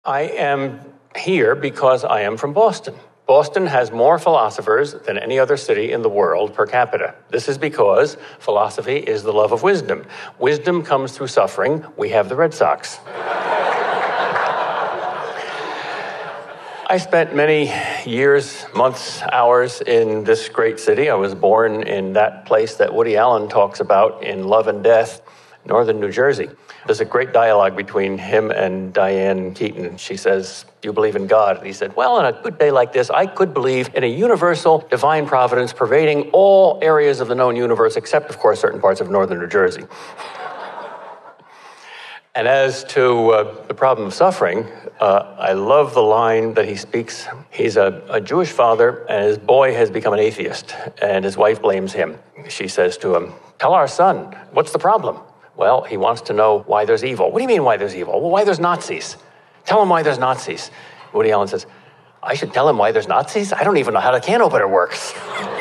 I am here because I am from Boston. Boston has more philosophers than any other city in the world per capita. This is because philosophy is the love of wisdom. Wisdom comes through suffering. We have the Red Sox. I spent many years, months, hours in this great city. I was born in that place that Woody Allen talks about in Love and Death, northern New Jersey. There's a great dialogue between him and Diane Keaton. She says, "Do you believe in God?" And he said, "Well, on a good day like this, I could believe in a universal divine providence pervading all areas of the known universe, except, of course, certain parts of northern New Jersey." And as to the problem of suffering, I love the line that he speaks. He's a Jewish father, and his boy has become an atheist, and his wife blames him. She says to him, "Tell our son, what's the problem?" Well, he wants to know why there's evil. What do you mean why there's evil? Well, why there's Nazis. Tell him why there's Nazis. Woody Allen says, "I should tell him why there's Nazis? I don't even know how the can opener works."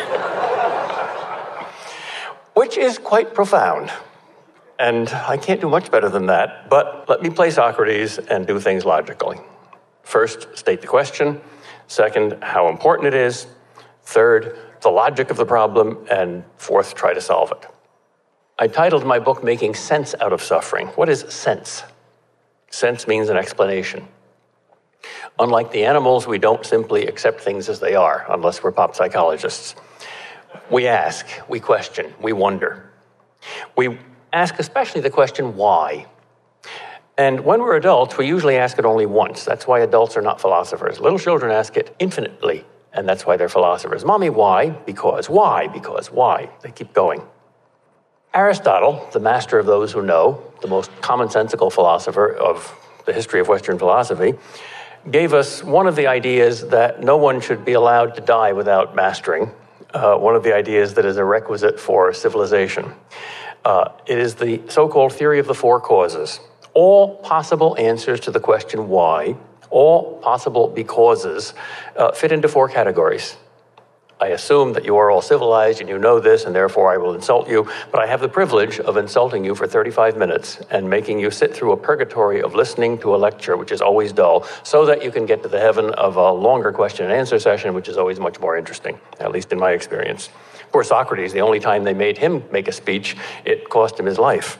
Which is quite profound. And I can't do much better than that, but let me play Socrates and do things logically. First, state the question. Second, how important it is. Third, the logic of the problem. And fourth, try to solve it. I titled my book, Making Sense Out of Suffering. What is sense? Sense means an explanation. Unlike the animals, we don't simply accept things as they are, unless we're pop psychologists. We ask, we question, we wonder. We ask especially the question, why? And when we're adults, we usually ask it only once. That's why adults are not philosophers. Little children ask it infinitely, and that's why they're philosophers. Mommy, why? Because. Why? Because. Why? They keep going. Aristotle, the master of those who know, the most commonsensical philosopher of the history of Western philosophy, gave us one of the ideas that no one should be allowed to die without mastering, one of the ideas that is a requisite for civilization. It is the so-called theory of the four causes. All possible answers to the question why, all possible becauses, fit into four categories. I assume that you are all civilized and you know this, and therefore I will insult you, but I have the privilege of insulting you for 35 minutes and making you sit through a purgatory of listening to a lecture, which is always dull, so that you can get to the heaven of a longer question and answer session, which is always much more interesting, at least in my experience. Poor Socrates, the only time they made him make a speech, it cost him his life.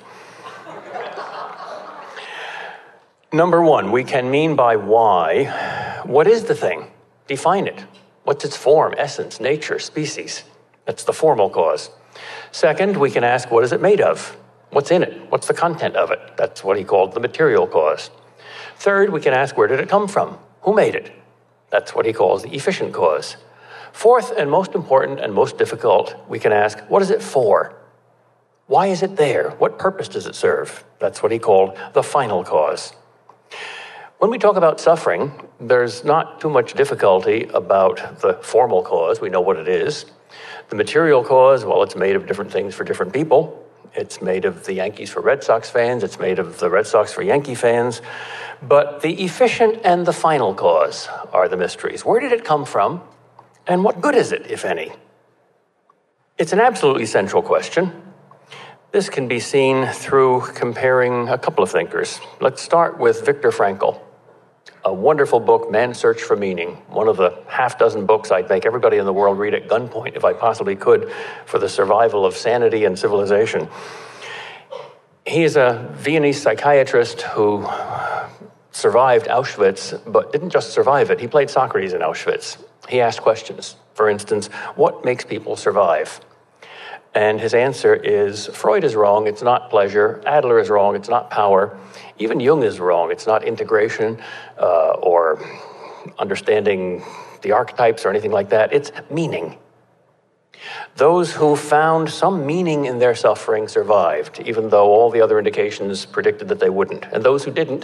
Number one, we can mean by why, what is the thing? Define it. What's its form, essence, nature, species? That's the formal cause. Second, we can ask, what is it made of? What's in it? What's the content of it? That's what he called the material cause. Third, we can ask, where did it come from? Who made it? That's what he calls the efficient cause. Fourth, and most important and most difficult, we can ask, what is it for? Why is it there? What purpose does it serve? That's what he called the final cause. When we talk about suffering, there's not too much difficulty about the formal cause. We know what it is. The material cause, well, it's made of different things for different people. It's made of the Yankees for Red Sox fans. It's made of the Red Sox for Yankee fans. But the efficient and the final cause are the mysteries. Where did it come from? And what good is it, if any? It's an absolutely central question. This can be seen through comparing a couple of thinkers. Let's start with Viktor Frankl. A wonderful book, Man's Search for Meaning, one of the half-dozen books I'd make everybody in the world read at gunpoint if I possibly could for the survival of sanity and civilization. He is a Viennese psychiatrist who survived Auschwitz, but didn't just survive it. He played Socrates in Auschwitz. He asked questions. For instance, what makes people survive? And his answer is, Freud is wrong, it's not pleasure. Adler is wrong, it's not power. Even Jung is wrong, it's not integration or understanding the archetypes or anything like that. It's meaning. Those who found some meaning in their suffering survived, even though all the other indications predicted that they wouldn't. And those who didn't.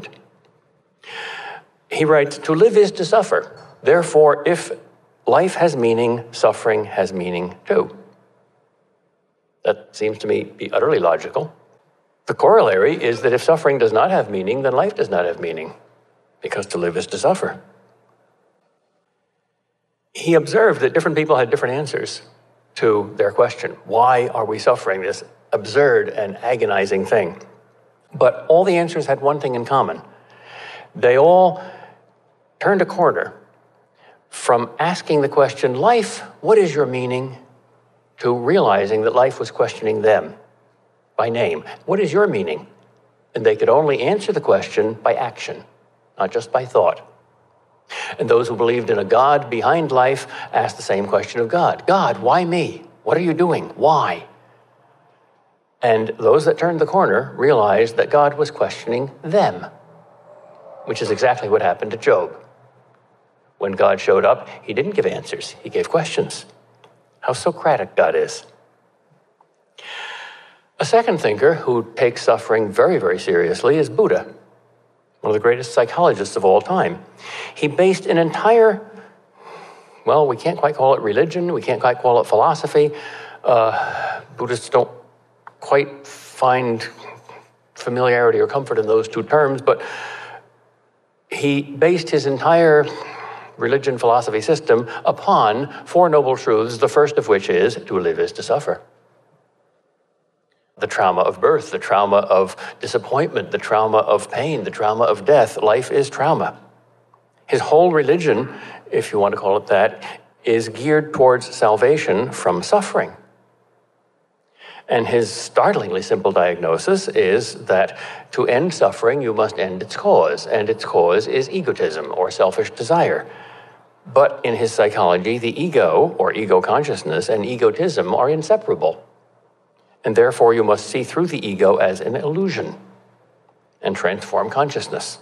He writes, to live is to suffer. Therefore, if life has meaning, suffering has meaning too. That seems to me be utterly logical. The corollary is that if suffering does not have meaning, then life does not have meaning, because to live is to suffer. He observed that different people had different answers to their question. Why are we suffering this absurd and agonizing thing? But all the answers had one thing in common. They all turned a corner from asking the question, life, what is your meaning? To realizing that life was questioning them by name. What is your meaning? And they could only answer the question by action, not just by thought. And those who believed in a God behind life asked the same question of God. God, why me? What are you doing? Why? And those that turned the corner realized that God was questioning them, which is exactly what happened to Job. When God showed up, he didn't give answers, he gave questions. How Socratic God is. A second thinker who takes suffering very, very seriously is Buddha, one of the greatest psychologists of all time. He based an entire, well, we can't quite call it religion, we can't quite call it philosophy. Buddhists don't quite find familiarity or comfort in those two terms, but he based his entire religion philosophy system upon four noble truths, the first of which is, to live is to suffer. The trauma of birth, the trauma of disappointment, the trauma of pain, the trauma of death. Life is trauma. His whole religion, if you want to call it that, is geared towards salvation from suffering. And his startlingly simple diagnosis is that to end suffering, you must end its cause, and its cause is egotism or selfish desire. But in his psychology, the ego, or ego consciousness, and egotism are inseparable. And therefore, you must see through the ego as an illusion and transform consciousness.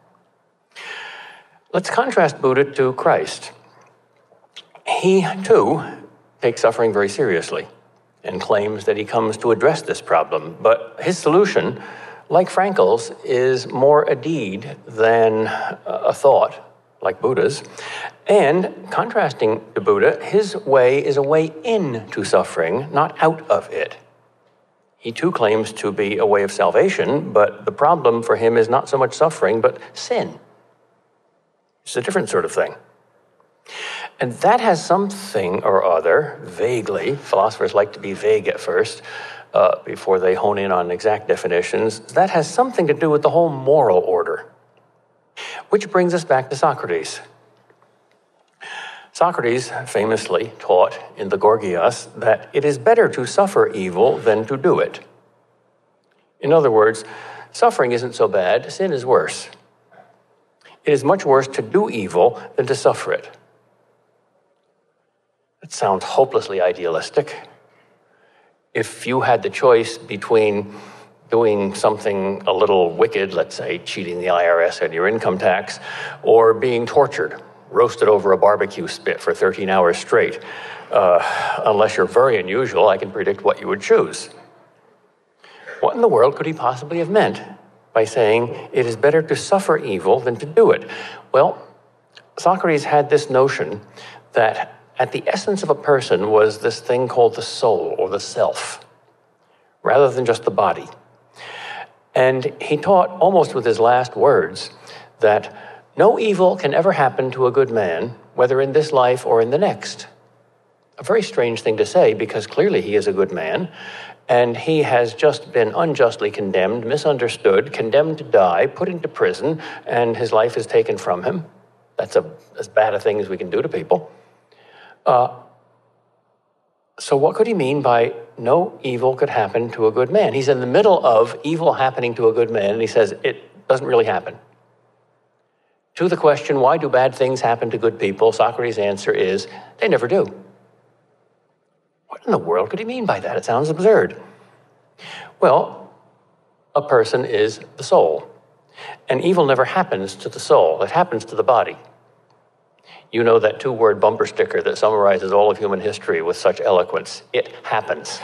Let's contrast Buddha to Christ. He, too, takes suffering very seriously and claims that he comes to address this problem. But his solution, like Frankl's, is more a deed than a thought, like Buddha's. And contrasting to Buddha, his way is a way into suffering, not out of it. He too claims to be a way of salvation, but the problem for him is not so much suffering, but sin. It's a different sort of thing. And that has something or other, vaguely, philosophers like to be vague at first, before they hone in on exact definitions, that has something to do with the whole moral order. Which brings us back to Socrates. Socrates famously taught in the Gorgias that it is better to suffer evil than to do it. In other words, suffering isn't so bad, sin is worse. It is much worse to do evil than to suffer it. That sounds hopelessly idealistic. If you had the choice between doing something a little wicked, let's say cheating the IRS on your income tax, or being tortured, roasted over a barbecue spit for 13 hours straight, unless you're very unusual, I can predict what you would choose. What in the world could he possibly have meant by saying it is better to suffer evil than to do it? Well, Socrates had this notion that at the essence of a person was this thing called the soul or the self, rather than just the body. And he taught almost with his last words that no evil can ever happen to a good man, whether in this life or in the next. A very strange thing to say, because clearly he is a good man, and he has just been unjustly condemned, misunderstood, condemned to die, put into prison, and his life is taken from him. That's as bad a thing as we can do to people. So what could he mean by no evil could happen to a good man? He's in the middle of evil happening to a good man, and he says it doesn't really happen. To the question, why do bad things happen to good people? Socrates' answer is, they never do. What in the world could he mean by that? It sounds absurd. Well, a person is the soul, and evil never happens to the soul. It happens to the body. You know that two-word bumper sticker that summarizes all of human history with such eloquence. It happens.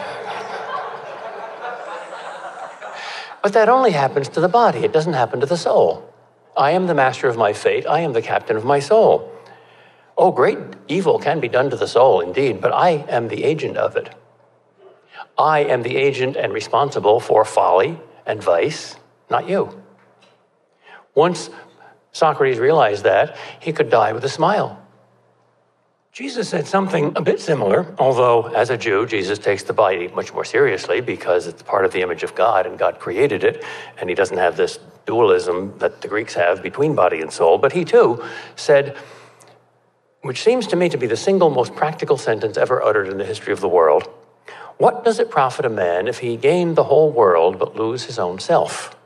But that only happens to the body. It doesn't happen to the soul. I am the master of my fate. I am the captain of my soul. Oh, great evil can be done to the soul, indeed, but I am the agent of it. I am the agent and responsible for folly and vice, not you. Once Socrates realized that, he could die with a smile. Jesus said something a bit similar, although as a Jew, Jesus takes the body much more seriously because it's part of the image of God and God created it, and he doesn't have this dualism that the Greeks have between body and soul. But he too said, which seems to me to be the single most practical sentence ever uttered in the history of the world, "What does it profit a man if he gain the whole world but lose his own self?"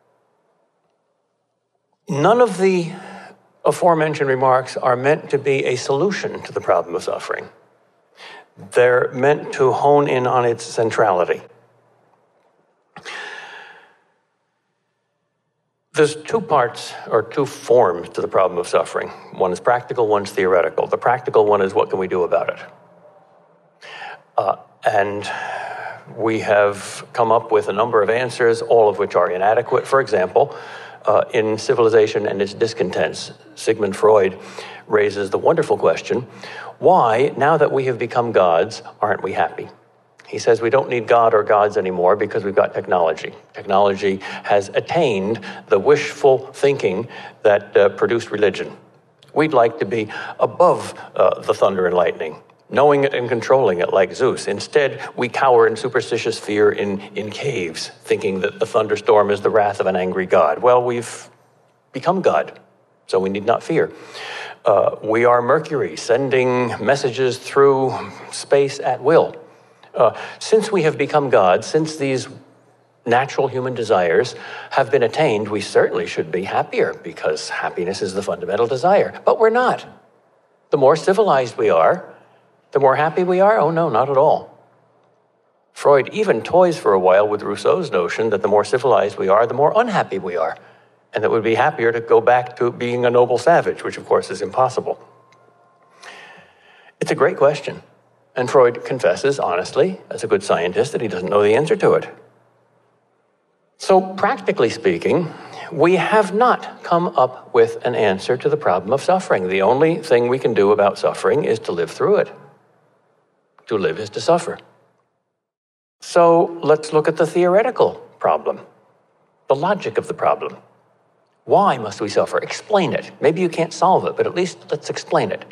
None of the aforementioned remarks are meant to be a solution to the problem of suffering. They're meant to hone in on its centrality. There's two parts or two forms to the problem of suffering. One is practical, one's theoretical. The practical one is what can we do about it? And we have come up with a number of answers, all of which are inadequate. For example, in Civilization and Its Discontents, Sigmund Freud raises the wonderful question, why, now that we have become gods, aren't we happy? He says we don't need God or gods anymore because we've got technology. Technology has attained the wishful thinking that produced religion. We'd like to be above the thunder and lightning, knowing it and controlling it like Zeus. Instead, we cower in superstitious fear in caves, thinking that the thunderstorm is the wrath of an angry God. Well, we've become God, so we need not fear. We are Mercury, sending messages through space at will. Since we have become gods, since these natural human desires have been attained, we certainly should be happier because happiness is the fundamental desire. But we're not. The more civilized we are, the more happy we are? Oh, no, not at all. Freud even toys for a while with Rousseau's notion that the more civilized we are, the more unhappy we are, and that we'd be happier to go back to being a noble savage, which of course is impossible. It's a great question, and Freud confesses honestly, as a good scientist, that he doesn't know the answer to it. So practically speaking, we have not come up with an answer to the problem of suffering. The only thing we can do about suffering is to live through it. To live is to suffer. So let's look at the theoretical problem, the logic of the problem. Why must we suffer? Explain it. Maybe you can't solve it, but at least let's explain it.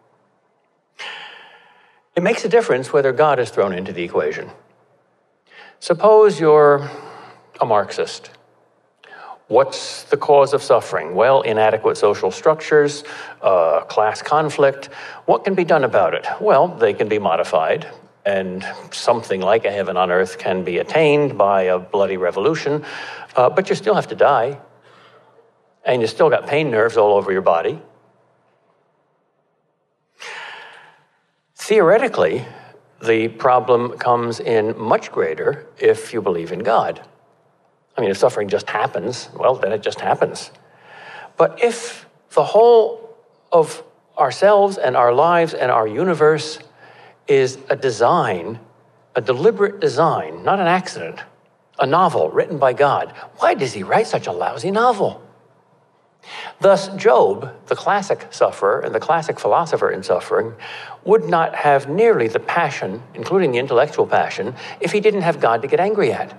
It makes a difference whether God is thrown into the equation. Suppose you're a Marxist. What's the cause of suffering? Well, inadequate social structures, class conflict. What can be done about it? Well, they can be modified, and something like a heaven on earth can be attained by a bloody revolution, but you still have to die, and you still got pain nerves all over your body. Theoretically, the problem comes in much greater if you believe in God. I mean, if suffering just happens, well, then it just happens. But if the whole of ourselves and our lives and our universe is a design, a deliberate design, not an accident, a novel written by God, why does he write such a lousy novel? Thus, Job, the classic sufferer and the classic philosopher in suffering, would not have nearly the passion, including the intellectual passion, if he didn't have God to get angry at.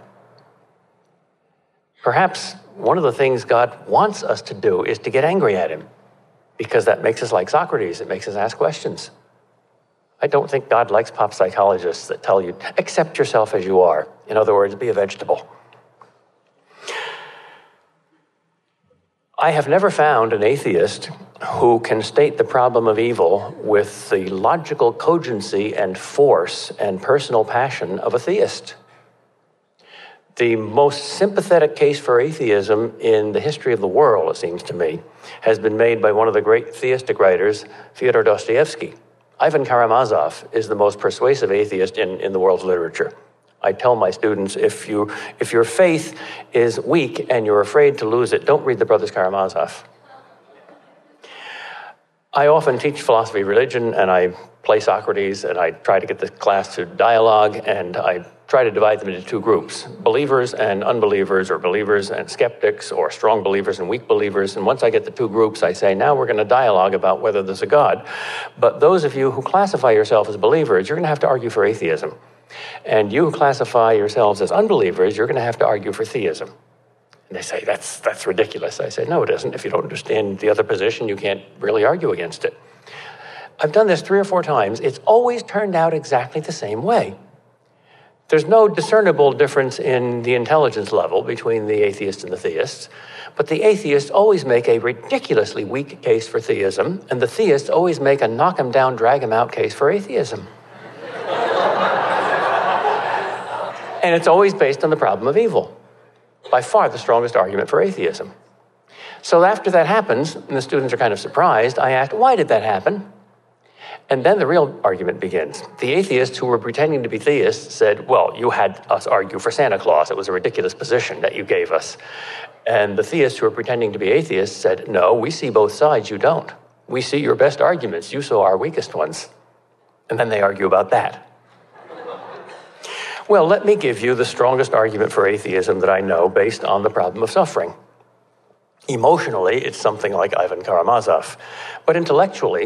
Perhaps one of the things God wants us to do is to get angry at him, because that makes us like Socrates. It makes us ask questions. I don't think God likes pop psychologists that tell you, accept yourself as you are. In other words, be a vegetable. I have never found an atheist who can state the problem of evil with the logical cogency and force and personal passion of a theist. The most sympathetic case for atheism in the history of the world, it seems to me, has been made by one of the great theistic writers, Fyodor Dostoevsky. Ivan Karamazov is the most persuasive atheist in the world's literature. I tell my students, if your faith is weak and you're afraid to lose it, don't read the Brothers Karamazov. I often teach philosophy of religion, and I play Socrates, and I try to get the class to dialogue, and I try to divide them into two groups, believers and unbelievers, or believers and skeptics, or strong believers and weak believers. And once I get the two groups, I say, now we're going to dialogue about whether there's a God. But those of you who classify yourself as believers, you're going to have to argue for atheism. And you who classify yourselves as unbelievers, you're going to have to argue for theism. And they say, that's ridiculous. I say, no, it isn't. If you don't understand the other position, you can't really argue against it. I've done this 3 or 4 times. It's always turned out exactly the same way. There's no discernible difference in the intelligence level between the atheists and the theists, but the atheists always make a ridiculously weak case for theism, and the theists always make a knock 'em down, drag 'em out case for atheism. And it's always based on the problem of evil. By far the strongest argument for atheism. So after that happens, and the students are kind of surprised, I asked, why did that happen? And then the real argument begins. The atheists who were pretending to be theists said, well, you had us argue for Santa Claus. It was a ridiculous position that you gave us. And the theists who were pretending to be atheists said, no, we see both sides, you don't. We see your best arguments, you saw our weakest ones. And then they argue about that. Well, let me give you the strongest argument for atheism that I know based on the problem of suffering. Emotionally, it's something like Ivan Karamazov. But intellectually,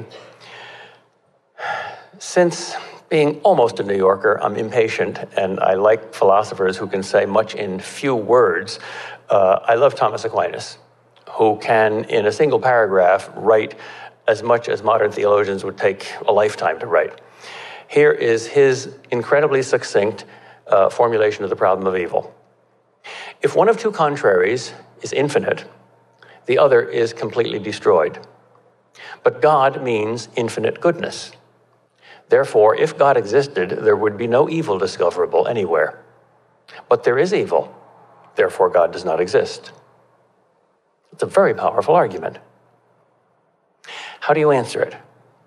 since being almost a New Yorker, I'm impatient, and I like philosophers who can say much in few words. I love Thomas Aquinas, who can, in a single paragraph, write as much as modern theologians would take a lifetime to write. Here is his incredibly succinct formulation of the problem of evil. If one of two contraries is infinite, the other is completely destroyed. But God means infinite goodness. Therefore, if God existed, there would be no evil discoverable anywhere. But there is evil. Therefore, God does not exist. It's a very powerful argument. How do you answer it?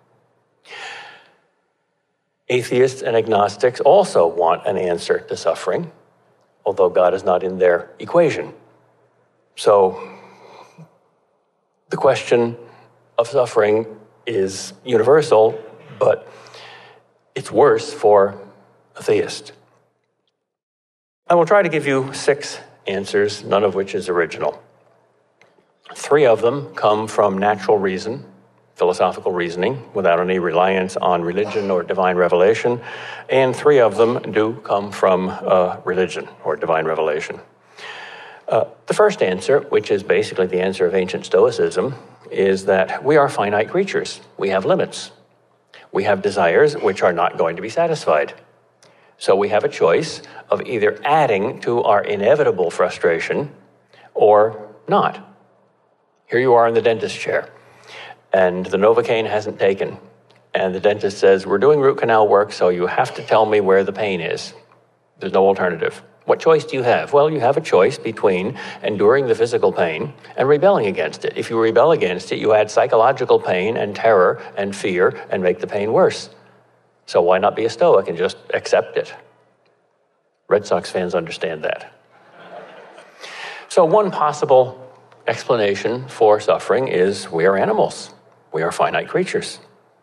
Atheists and agnostics also want an answer to suffering, although God is not in their equation. So the question of suffering is universal, but it's worse for a theist. I will try to give you 6 answers, none of which is original. 3 of them come from natural reason, philosophical reasoning, without any reliance on religion or divine revelation, and 3 of them do come from religion or divine revelation. The first answer, which is basically the answer of ancient Stoicism, is that we are finite creatures. We have limits. We have desires which are not going to be satisfied. So we have a choice of either adding to our inevitable frustration or not. Here you are in the dentist chair, and the Novocaine hasn't taken. And the dentist says, we're doing root canal work, so you have to tell me where the pain is. There's no alternative. What choice do you have? Well, you have a choice between enduring the physical pain and rebelling against it. If you rebel against it, you add psychological pain and terror and fear and make the pain worse. So why not be a Stoic and just accept it? Red Sox fans understand that. So one possible explanation for suffering is we are animals. We are finite creatures.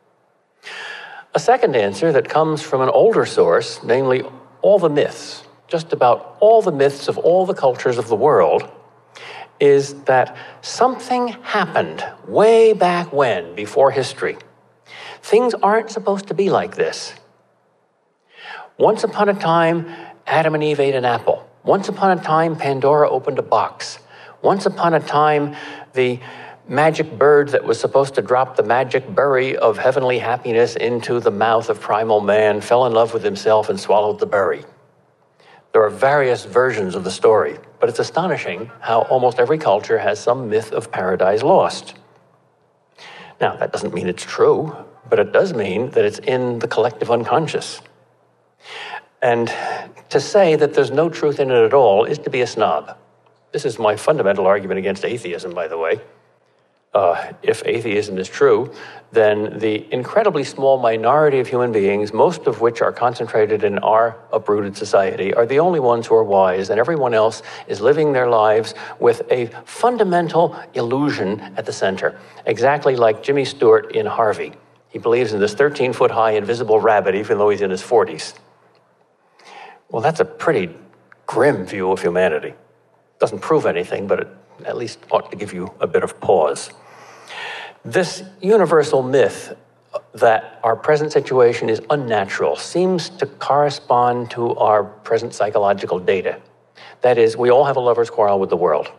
A second answer that comes from an older source, namely all the myths, just about all the myths of all the cultures of the world, is that something happened way back when, before history. Things aren't supposed to be like this. Once upon a time, Adam and Eve ate an apple. Once upon a time, Pandora opened a box. Once upon a time, the magic bird that was supposed to drop the magic berry of heavenly happiness into the mouth of primal man fell in love with himself and swallowed the berry. There are various versions of the story, but it's astonishing how almost every culture has some myth of paradise lost. Now, that doesn't mean it's true, but it does mean that it's in the collective unconscious. And to say that there's no truth in it at all is to be a snob. This is my fundamental argument against atheism, by the way. If atheism is true, then the incredibly small minority of human beings, most of which are concentrated in our uprooted society, are the only ones who are wise, and everyone else is living their lives with a fundamental illusion at the center, exactly like Jimmy Stewart in Harvey. He believes in this 13-foot-high invisible rabbit, even though he's in his 40s. Well, that's a pretty grim view of humanity. Doesn't prove anything, but it at least ought to give you a bit of pause. This universal myth that our present situation is unnatural seems to correspond to our present psychological data. That is, we all have a lover's quarrel with the world.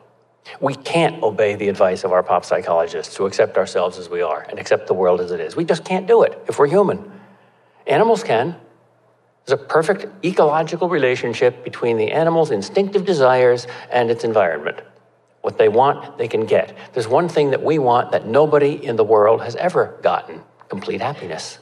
We can't obey the advice of our pop psychologists to accept ourselves as we are and accept the world as it is. We just can't do it if we're human. Animals can. There's a perfect ecological relationship between the animal's instinctive desires and its environment. What they want, they can get. There's one thing that we want that nobody in the world has ever gotten: complete happiness.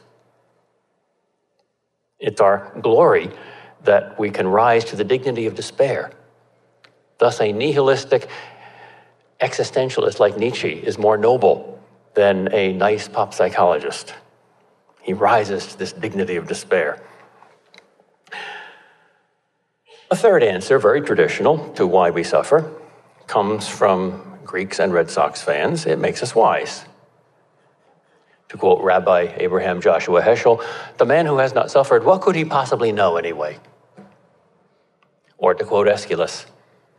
It's our glory that we can rise to the dignity of despair. Thus, a nihilistic existentialist like Nietzsche is more noble than a nice pop psychologist. He rises to this dignity of despair. A third answer, very traditional, to why we suffer, comes from Greeks and Red Sox fans. It makes us wise. To quote Rabbi Abraham Joshua Heschel, the man who has not suffered, what could he possibly know anyway? Or to quote Aeschylus,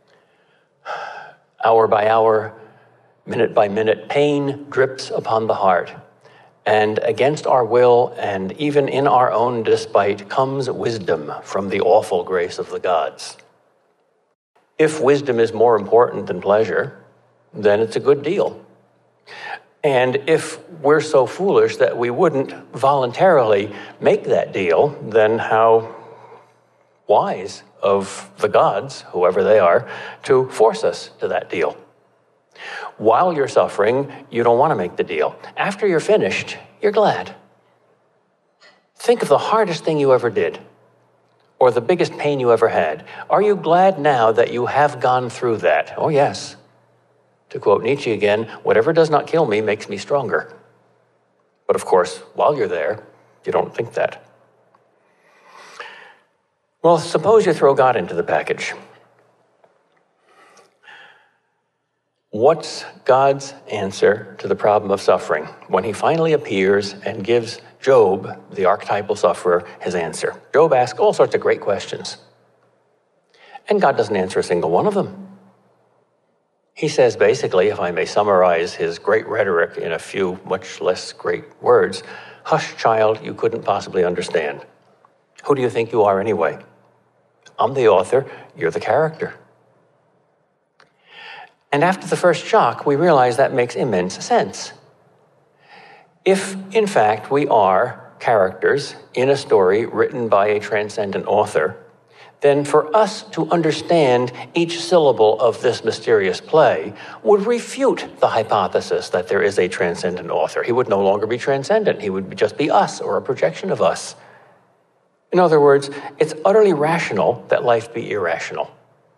hour by hour, minute by minute, pain drips upon the heart, and against our will and even in our own despite comes wisdom from the awful grace of the gods. If wisdom is more important than pleasure, then it's a good deal. And if we're so foolish that we wouldn't voluntarily make that deal, then how wise of the gods, whoever they are, to force us to that deal. While you're suffering, you don't want to make the deal. After you're finished, you're glad. Think of the hardest thing you ever did, or the biggest pain you ever had. Are you glad now that you have gone through that? Oh, yes. To quote Nietzsche again, whatever does not kill me makes me stronger. But of course, while you're there, you don't think that. Well, suppose you throw God into the package. What's God's answer to the problem of suffering when he finally appears and gives Job, the archetypal sufferer, his answer? Job asks all sorts of great questions, and God doesn't answer a single one of them. He says, basically, if I may summarize his great rhetoric in a few much less great words, hush, child, you couldn't possibly understand. Who do you think you are anyway? I'm the author, you're the character. And after the first shock, we realize that makes immense sense. If, in fact, we are characters in a story written by a transcendent author, then for us to understand each syllable of this mysterious play would refute the hypothesis that there is a transcendent author. He would no longer be transcendent. He would just be us, or a projection of us. In other words, it's utterly rational that life be irrational.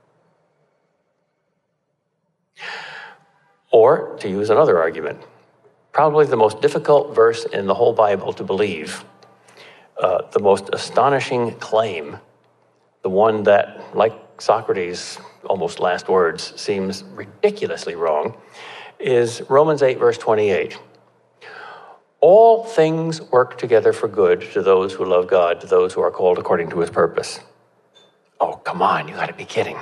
Or, to use another argument, probably the most difficult verse in the whole Bible to believe, the most astonishing claim, the one that, like Socrates' almost last words, seems ridiculously wrong, is Romans 8, verse 28. All things work together for good to those who love God, to those who are called according to his purpose. Oh, come on, you gotta be kidding.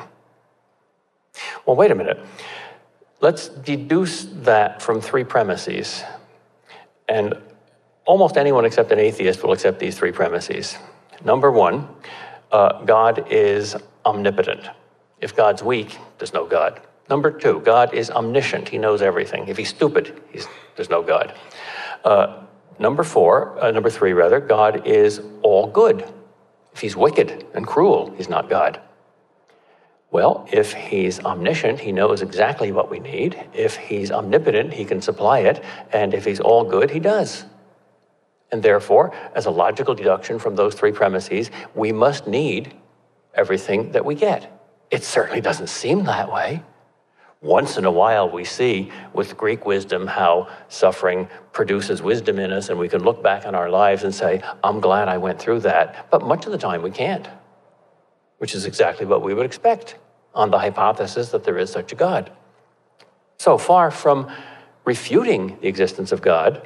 Well, wait a minute. Let's deduce that from three premises. And almost anyone except an atheist will accept these three premises. Number one, God is omnipotent. If God's weak, there's no God. Number two, God is omniscient. He knows everything. If he's stupid, there's no God. Number three, God is all good. If he's wicked and cruel, he's not God. Well, if he's omniscient, he knows exactly what we need. If he's omnipotent, he can supply it. And if he's all good, he does. And therefore, as a logical deduction from those three premises, we must need everything that we get. It certainly doesn't seem that way. Once in a while, we see with Greek wisdom how suffering produces wisdom in us, and we can look back on our lives and say, I'm glad I went through that. But much of the time, we can't, which is exactly what we would expect on the hypothesis that there is such a God. So far from refuting the existence of God,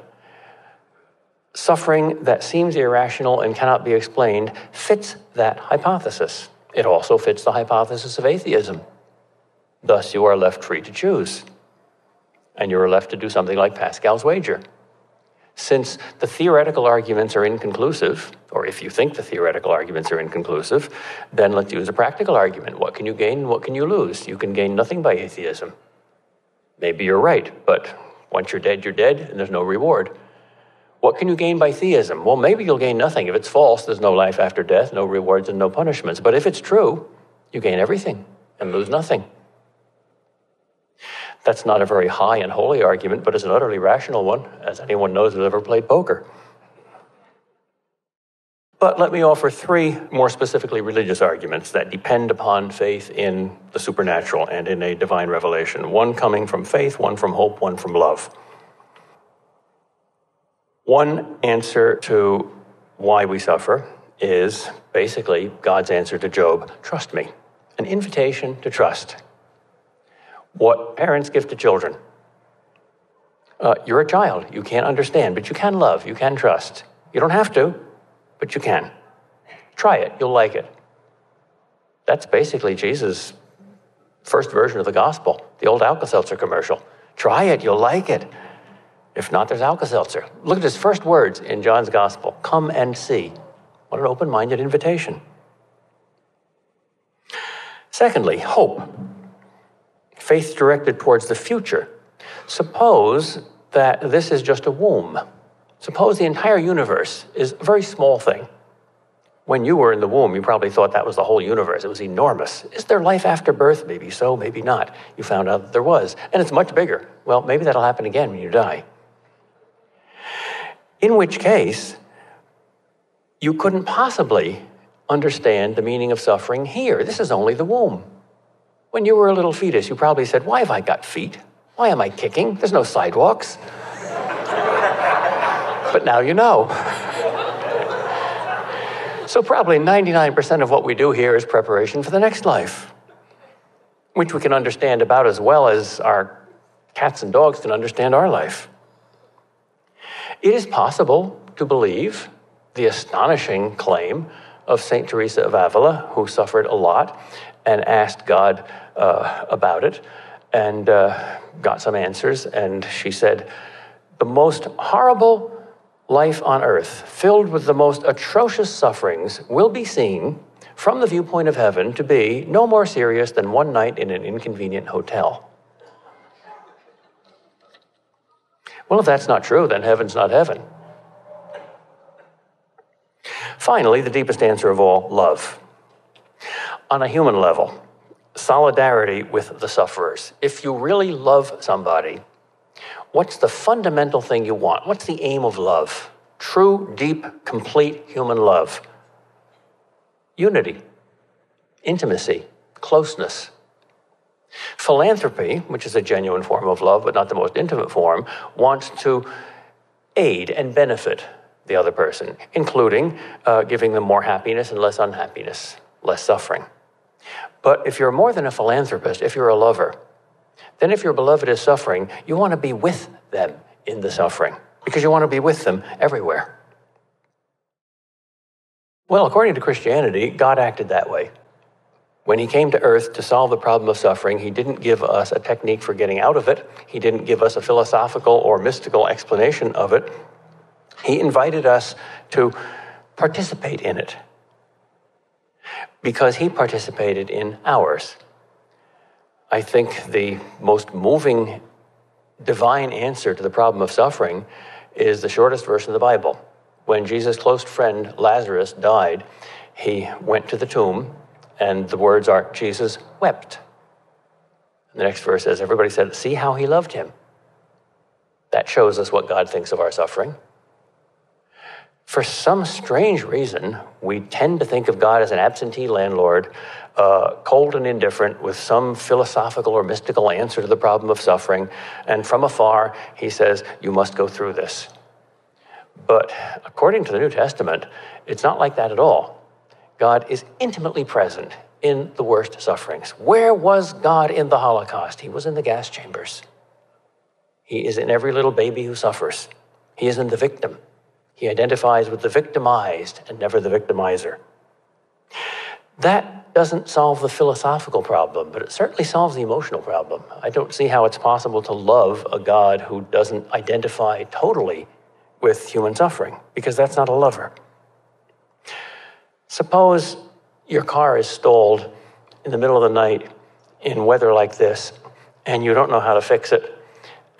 suffering that seems irrational and cannot be explained fits that hypothesis. It also fits the hypothesis of atheism. Thus, you are left free to choose. And you are left to do something like Pascal's wager. Since the theoretical arguments are inconclusive, or if you think the theoretical arguments are inconclusive, then let's use a practical argument. What can you gain and what can you lose? You can gain nothing by atheism. Maybe you're right, but once you're dead, and there's no reward. What can you gain by theism? Well, maybe you'll gain nothing. If it's false, there's no life after death, no rewards and no punishments. But if it's true, you gain everything and lose nothing. That's not a very high and holy argument, but it's an utterly rational one, as anyone knows who's ever played poker. But let me offer three more specifically religious arguments that depend upon faith in the supernatural and in a divine revelation. One coming from faith, one from hope, one from love. One answer to why we suffer is basically God's answer to Job, trust me, an invitation to trust. What parents give to children. You're a child, you can't understand, but you can love, you can trust. You don't have to, but you can. Try it, you'll like it. That's basically Jesus' first version of the gospel, the old Alka-Seltzer commercial. Try it, you'll like it. If not, there's Alka-Seltzer. Look at his first words in John's gospel, come and see. What an open-minded invitation. Secondly, hope. Faith directed towards the future. Suppose that this is just a womb. Suppose the entire universe is a very small thing. When you were in the womb, you probably thought that was the whole universe. It was enormous. Is there life after birth? Maybe so, maybe not. You found out that there was. And it's much bigger. Well, maybe that'll happen again when you die. In which case, you couldn't possibly understand the meaning of suffering here. This is only the womb. When you were a little fetus, you probably said, why have I got feet? Why am I kicking? There's no sidewalks. But now you know. So probably 99% of what we do here is preparation for the next life, which we can understand about as well as our cats and dogs can understand our life. It is possible to believe the astonishing claim of St. Teresa of Avila, who suffered a lot and asked God about it and got some answers. And she said, the most horrible life on earth, filled with the most atrocious sufferings, will be seen from the viewpoint of heaven to be no more serious than one night in an inconvenient hotel. Well, if that's not true, then heaven's not heaven. Finally, the deepest answer of all, love. On a human level, solidarity with the sufferers. If you really love somebody, what's the fundamental thing you want? What's the aim of love? True, deep, complete human love. Unity, intimacy, closeness. Philanthropy, which is a genuine form of love, but not the most intimate form, wants to aid and benefit the other person, including giving them more happiness and less unhappiness, less suffering. But if you're more than a philanthropist, if you're a lover, then if your beloved is suffering, you want to be with them in the suffering, because you want to be with them everywhere. Well, according to Christianity, God acted that way. When he came to earth to solve the problem of suffering, he didn't give us a technique for getting out of it. He didn't give us a philosophical or mystical explanation of it. He invited us to participate in it because he participated in ours. I think the most moving divine answer to the problem of suffering is the shortest verse in the Bible. When Jesus' close friend Lazarus died, he went to the tomb, and the words are, Jesus wept. And the next verse says, everybody said, see how he loved him. That shows us what God thinks of our suffering. For some strange reason, we tend to think of God as an absentee landlord, cold and indifferent, with some philosophical or mystical answer to the problem of suffering. And from afar, he says, you must go through this. But according to the New Testament, it's not like that at all. God is intimately present in the worst sufferings. Where was God in the Holocaust? He was in the gas chambers. He is in every little baby who suffers. He is in the victim. He identifies with the victimized and never the victimizer. That doesn't solve the philosophical problem, but it certainly solves the emotional problem. I don't see how it's possible to love a God who doesn't identify totally with human suffering, because that's not a lover. Suppose your car is stalled in the middle of the night in weather like this, and you don't know how to fix it.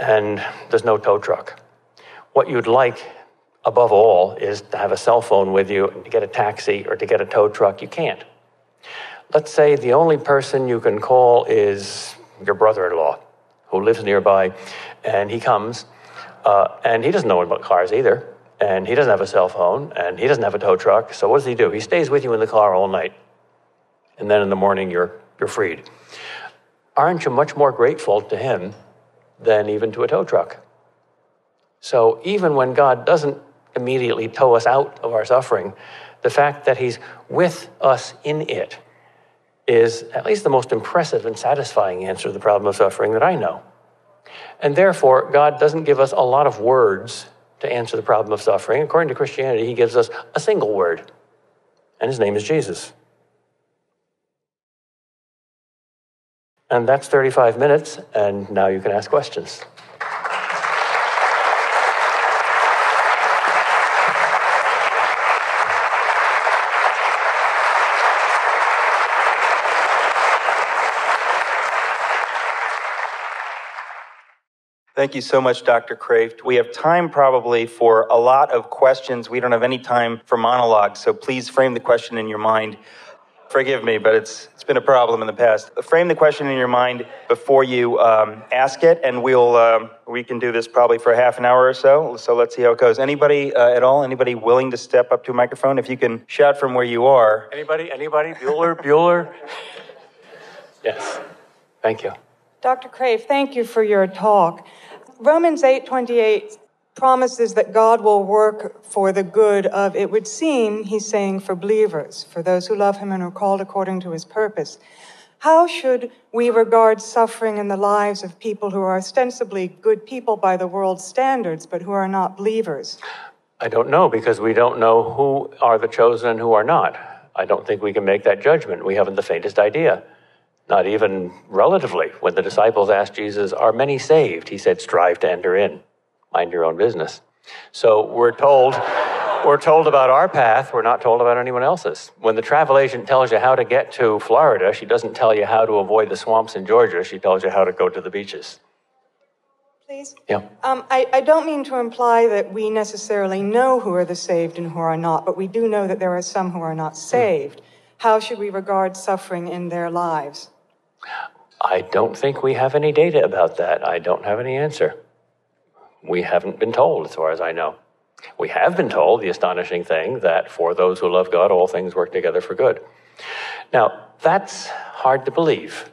and there's no tow truck. What you'd like, above all, is to have a cell phone with you, to get a taxi or to get a tow truck. You can't. Let's say the only person you can call is your brother-in-law, who lives nearby, and he comes, and he doesn't know about cars either, and he doesn't have a cell phone, and he doesn't have a tow truck. So what does he do? He stays with you in the car all night, and then in the morning you're freed. Aren't you much more grateful to him than even to a tow truck? So even when God doesn't immediately tow us out of our suffering, the fact that he's with us in it is at least the most impressive and satisfying answer to the problem of suffering that I know. And therefore, God doesn't give us a lot of words to answer the problem of suffering. According to Christianity, he gives us a single word, and his name is Jesus. And that's 35 minutes, and now you can ask questions. Thank you so much, Dr. Kreeft. We have time probably for a lot of questions. We don't have any time for monologues, so please frame the question in your mind. Forgive me, but it's been a problem in the past. Frame the question in your mind before you ask it, and we can do this probably for half an hour or so. So let's see how it goes. Anybody at all? Anybody willing to step up to a microphone? If you can shout from where you are. Anybody? Bueller? Yes. Thank you. Dr. Kreeft, thank you for your talk. Romans 8:28 promises that God will work for the good of, it would seem, he's saying, for believers, for those who love him and are called according to his purpose. How should we regard suffering in the lives of people who are ostensibly good people by the world's standards, but who are not believers? I don't know, because we don't know who are the chosen and who are not. I don't think we can make that judgment. We haven't the faintest idea. Not even relatively. When the disciples asked Jesus, "Are many saved?" he said, "Strive to enter in. Mind your own business." So we're told about our path. We're not told about anyone else's. When the travel agent tells you how to get to Florida, she doesn't tell you how to avoid the swamps in Georgia. She tells you how to go to the beaches. Please? Yeah. I don't mean to imply that we necessarily know who are the saved and who are not, but we do know that there are some who are not saved. How should we regard suffering in their lives? I don't think we have any data about that. I don't have any answer. We haven't been told, as far as I know. We have been told the astonishing thing that for those who love God, all things work together for good. Now, that's hard to believe.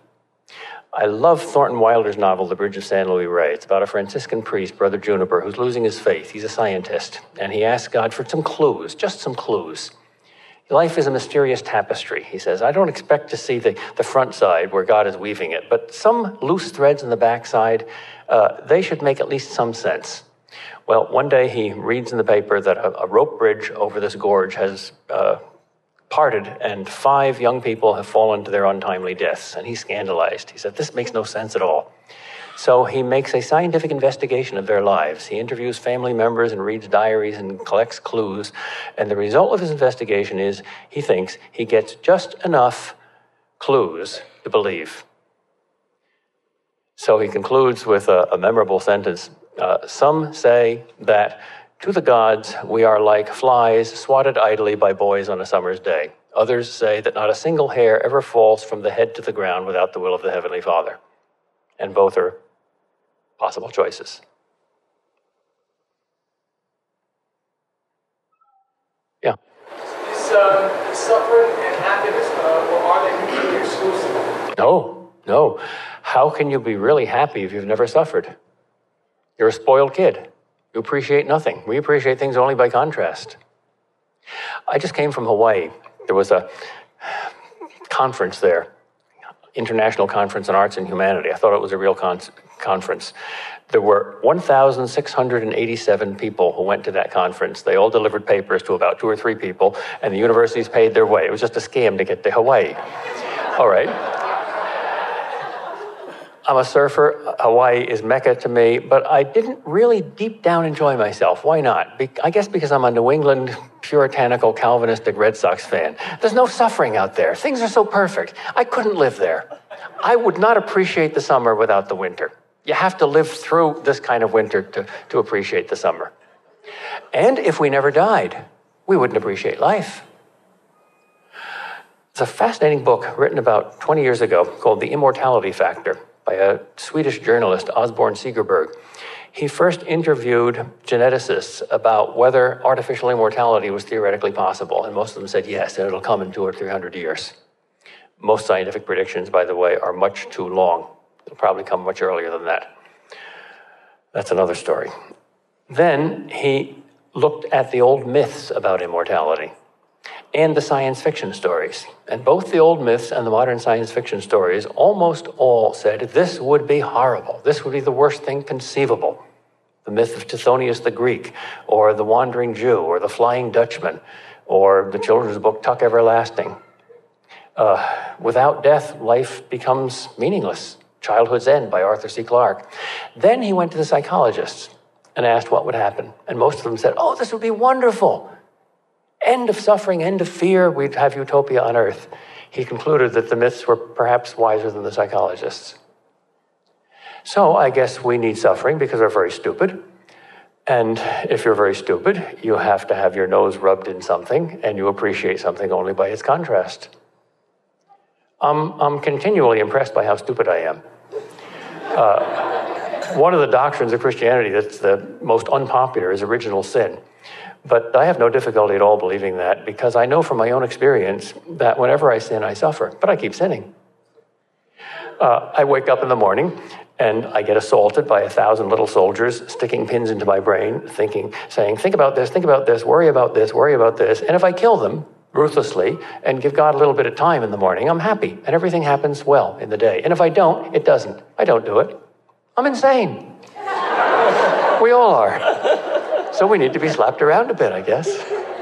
I love Thornton Wilder's novel, The Bridge of San Luis Rey. It's about a Franciscan priest, Brother Juniper, who's losing his faith. He's a scientist, and he asks God for some clues, just some clues. Life is a mysterious tapestry, he says. I don't expect to see the front side where God is weaving it, but some loose threads in the back side, they should make at least some sense. Well, one day he reads in the paper that a rope bridge over this gorge has parted, and 5 young people have fallen to their untimely deaths, and he's scandalized. He said, "This makes no sense at all." So he makes a scientific investigation of their lives. He interviews family members and reads diaries and collects clues. And the result of his investigation is he thinks he gets just enough clues to believe. So he concludes with a memorable sentence. Some say that to the gods we are like flies swatted idly by boys on a summer's day. Others say that not a single hair ever falls from the head to the ground without the will of the Heavenly Father. And both are possible choices. Yeah. Is suffering and happiness, or are they mutually exclusive? No. How can you be really happy if you've never suffered? You're a spoiled kid. You appreciate nothing. We appreciate things only by contrast. I just came from Hawaii. There was a conference there, International Conference on Arts and Humanity. I thought it was a real conference. There were 1,687 people who went to that conference. They all delivered papers to about 2 or 3 people, and the universities paid their way. It was just a scam to get to Hawaii. All right. I'm a surfer. Hawaii is Mecca to me, but I didn't really deep down enjoy myself. Why not? I guess because I'm a New England puritanical Calvinistic Red Sox fan. There's no suffering out there. Things are so perfect. I couldn't live there. I would not appreciate the summer without the winter. You have to live through this kind of winter to appreciate the summer. And if we never died, we wouldn't appreciate life. It's a fascinating book written about 20 years ago called The Immortality Factor by a Swedish journalist, Osborne Segerberg. He first interviewed geneticists about whether artificial immortality was theoretically possible, and most of them said yes, and it'll come in 200 or 300 years. Most scientific predictions, by the way, are much too long. It'll probably come much earlier than that. That's another story. Then he looked at the old myths about immortality and the science fiction stories. And both the old myths and the modern science fiction stories almost all said this would be horrible. This would be the worst thing conceivable. The myth of Tithonius the Greek, or the Wandering Jew, or the Flying Dutchman, or the children's book Tuck Everlasting. Without death, life becomes meaningless. Childhood's End by Arthur C. Clarke. Then he went to the psychologists and asked what would happen. And most of them said, oh, this would be wonderful. End of suffering, end of fear, we'd have utopia on earth. He concluded that the myths were perhaps wiser than the psychologists. So I guess we need suffering because we're very stupid. And if you're very stupid, you have to have your nose rubbed in something, and you appreciate something only by its contrast. I'm continually impressed by how stupid I am. One of the doctrines of Christianity that's the most unpopular is original sin. But I have no difficulty at all believing that, because I know from my own experience that whenever I sin, I suffer, but I keep sinning. I wake up in the morning and I get assaulted by 1,000 little soldiers sticking pins into my brain, saying, think about this, worry about this, worry about this. And if I kill them ruthlessly and give God a little bit of time in the morning, I'm happy and everything happens well in the day. And if I don't, it doesn't. I don't do it. I'm insane. We all are. So we need to be slapped around a bit, I guess.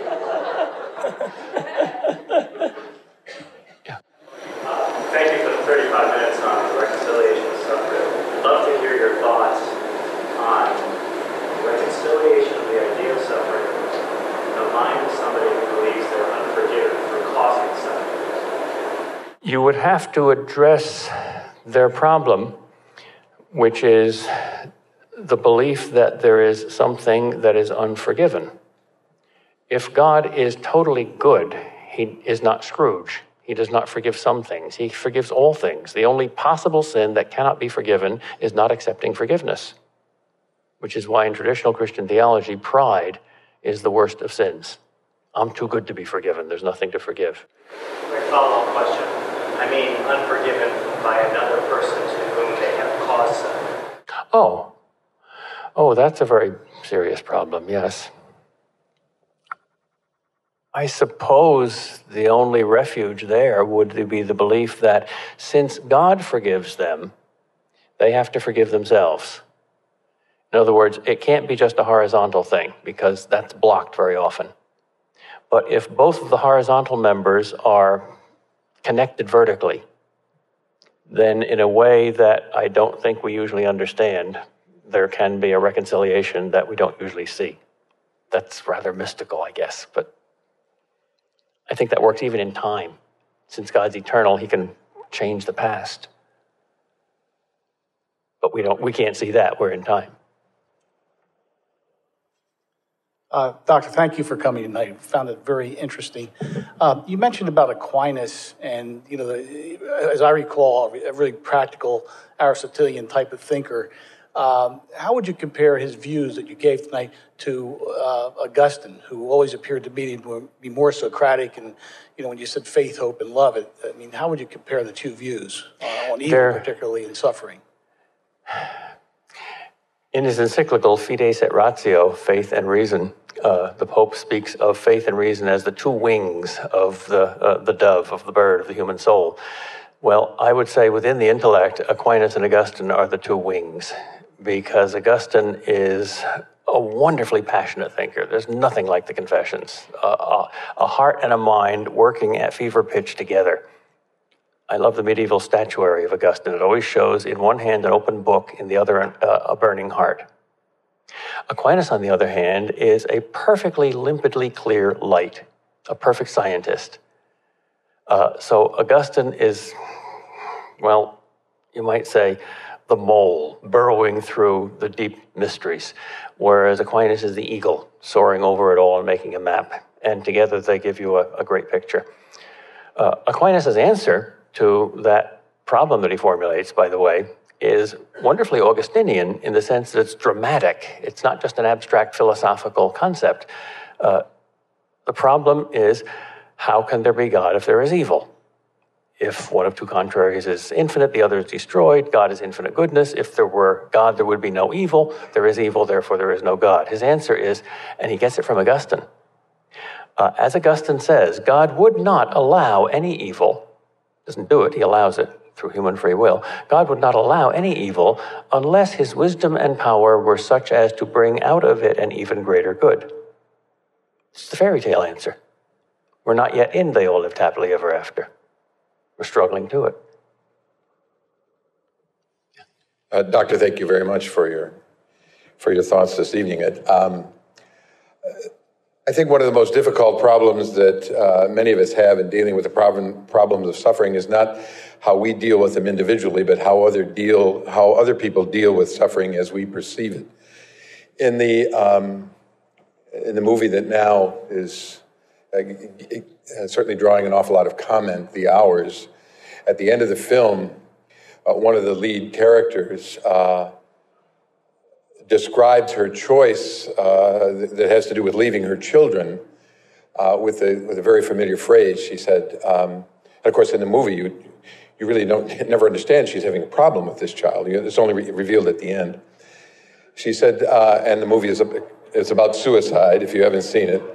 Yeah. Thank you for the 35 minutes on reconciliation and suffering. I'd love to hear your thoughts on reconciliation of the idea of suffering in the mind of somebody who believes they're unforgiven for causing suffering. You would have to address their problem, which is the belief that there is something that is unforgiven. If God is totally good, he is not Scrooge. He does not forgive some things. He forgives all things. The only possible sin that cannot be forgiven is not accepting forgiveness, which is why in traditional Christian theology, pride is the worst of sins. I'm too good to be forgiven. There's nothing to forgive. Quick follow-up question. I mean unforgiven by another person to whom they have caused sin. Oh, that's a very serious problem, yes. I suppose the only refuge there would be the belief that since God forgives them, they have to forgive themselves. In other words, it can't be just a horizontal thing, because that's blocked very often. But if both of the horizontal members are connected vertically, then in a way that I don't think we usually understand, there can be a reconciliation that we don't usually see. That's rather mystical, I guess, but I think that works even in time. Since God's eternal, he can change the past. But we can't see that, we're in time. Doctor, thank you for coming tonight. I found it very interesting. You mentioned about Aquinas, and as I recall, a really practical Aristotelian type of thinker. How would you compare his views that you gave tonight to Augustine, who always appeared to be more Socratic, and when you said faith, hope, and love, how would you compare the two views on evil, particularly in suffering? In his encyclical Fides et Ratio, Faith and Reason, the Pope speaks of faith and reason as the two wings of the dove, of the bird, of the human soul. Well, I would say within the intellect, Aquinas and Augustine are the two wings, because Augustine is a wonderfully passionate thinker. There's nothing like the Confessions. A heart and a mind working at fever pitch together. I love the medieval statuary of Augustine. It always shows in one hand an open book, in the other a burning heart. Aquinas, on the other hand, is a perfectly limpidly clear light, a perfect scientist. So Augustine is, well, you might say, the mole burrowing through the deep mysteries, whereas Aquinas is the eagle soaring over it all and making a map. And together they give you a great picture. Aquinas' answer to that problem that he formulates, by the way, is wonderfully Augustinian in the sense that it's dramatic. It's not just an abstract philosophical concept. The problem is, how can there be God if there is evil? If one of two contraries is infinite, the other is destroyed. God is infinite goodness. If there were God, there would be no evil. There is evil, therefore there is no God. His answer is, and he gets it from Augustine. As Augustine says, God would not allow any evil. Doesn't do it, he allows it through human free will. God would not allow any evil unless his wisdom and power were such as to bring out of it an even greater good. It's the fairy tale answer. We're not yet in they all lived happily ever after. We're struggling to it. Doctor, thank you very much for your thoughts this evening. I think one of the most difficult problems that many of us have in dealing with the problems of suffering is not how we deal with them individually, but how other people deal with suffering as we perceive it. In the movie that now is certainly drawing an awful lot of comment, The Hours, at the end of the film, one of the lead characters describes her choice that has to do with leaving her children with a very familiar phrase. She said, and of course in the movie you really never understand she's having a problem with this child. It's only revealed at the end. She said, and the movie is about suicide, if you haven't seen it.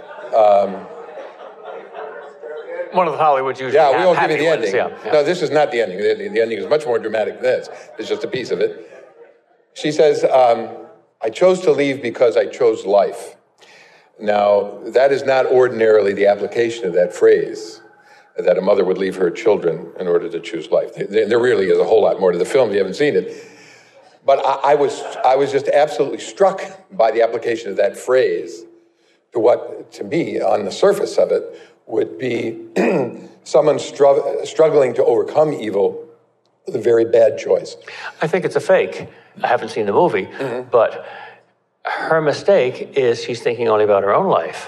One of the Hollywoods usually Yeah, we won't give you the ones, ending. yeah. No, this is not the ending. The ending is much more dramatic than this. It's just a piece of it. She says, I chose to leave because I chose life. Now, that is not ordinarily the application of that phrase, that a mother would leave her children in order to choose life. There really is a whole lot more to the film if you haven't seen it. But I was just absolutely struck by the application of that phrase to what, to me, on the surface of it, would be someone struggling to overcome evil with a very bad choice. I think it's a fake. I haven't seen the movie, but her mistake is she's thinking only about her own life.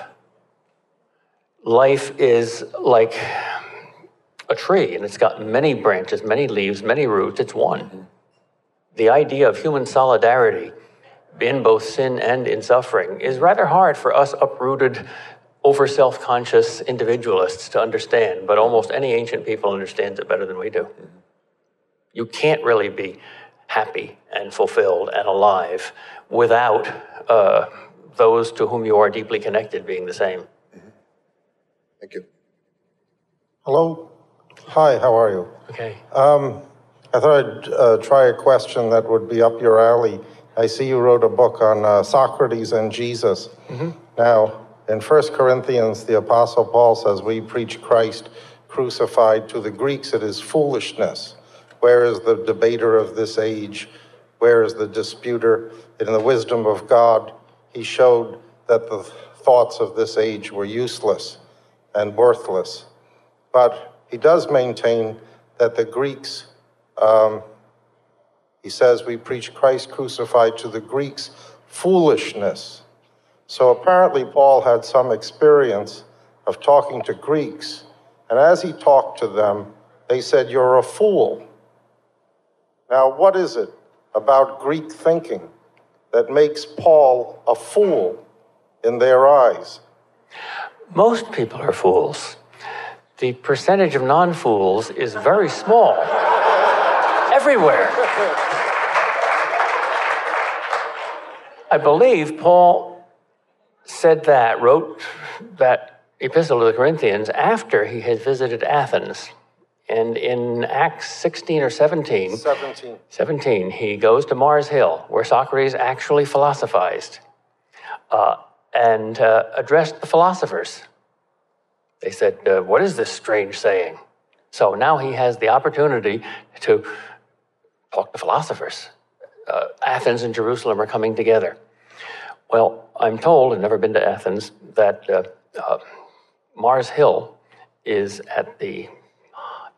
Life is like a tree, and it's got many branches, many leaves, many roots. It's one. The idea of human solidarity in both sin and in suffering is rather hard for us uprooted, over self-conscious individualists to understand, but almost any ancient people understands it better than we do. You can't really be happy and fulfilled and alive without those to whom you are deeply connected being the same. Thank you. Hello. Hi, how are you? Okay. I thought I'd try a question that would be up your alley. I see you wrote a book on Socrates and Jesus. Now, in 1 Corinthians, the Apostle Paul says, we preach Christ crucified. To the Greeks, it is foolishness. Where is the debater of this age? Where is the disputer? In the wisdom of God, he showed that the thoughts of this age were useless and worthless. But he does maintain that the Greeks, he says, we preach Christ crucified, to the Greeks, foolishness. So apparently Paul had some experience of talking to Greeks, and as he talked to them, they said, you're a fool. Now, what is it about Greek thinking that makes Paul a fool in their eyes? Most people are fools. The percentage of non-fools is very small. Everywhere. I believe Paul wrote that epistle to the Corinthians after he had visited Athens. And in Acts 16 or 17, 17, he goes to Mars Hill, where Socrates actually philosophized, and addressed the philosophers. They said, what is this strange saying? So now he has the opportunity to talk to philosophers. Athens and Jerusalem are coming together. Well, I'm told, I've never been to Athens, that Mars Hill is at the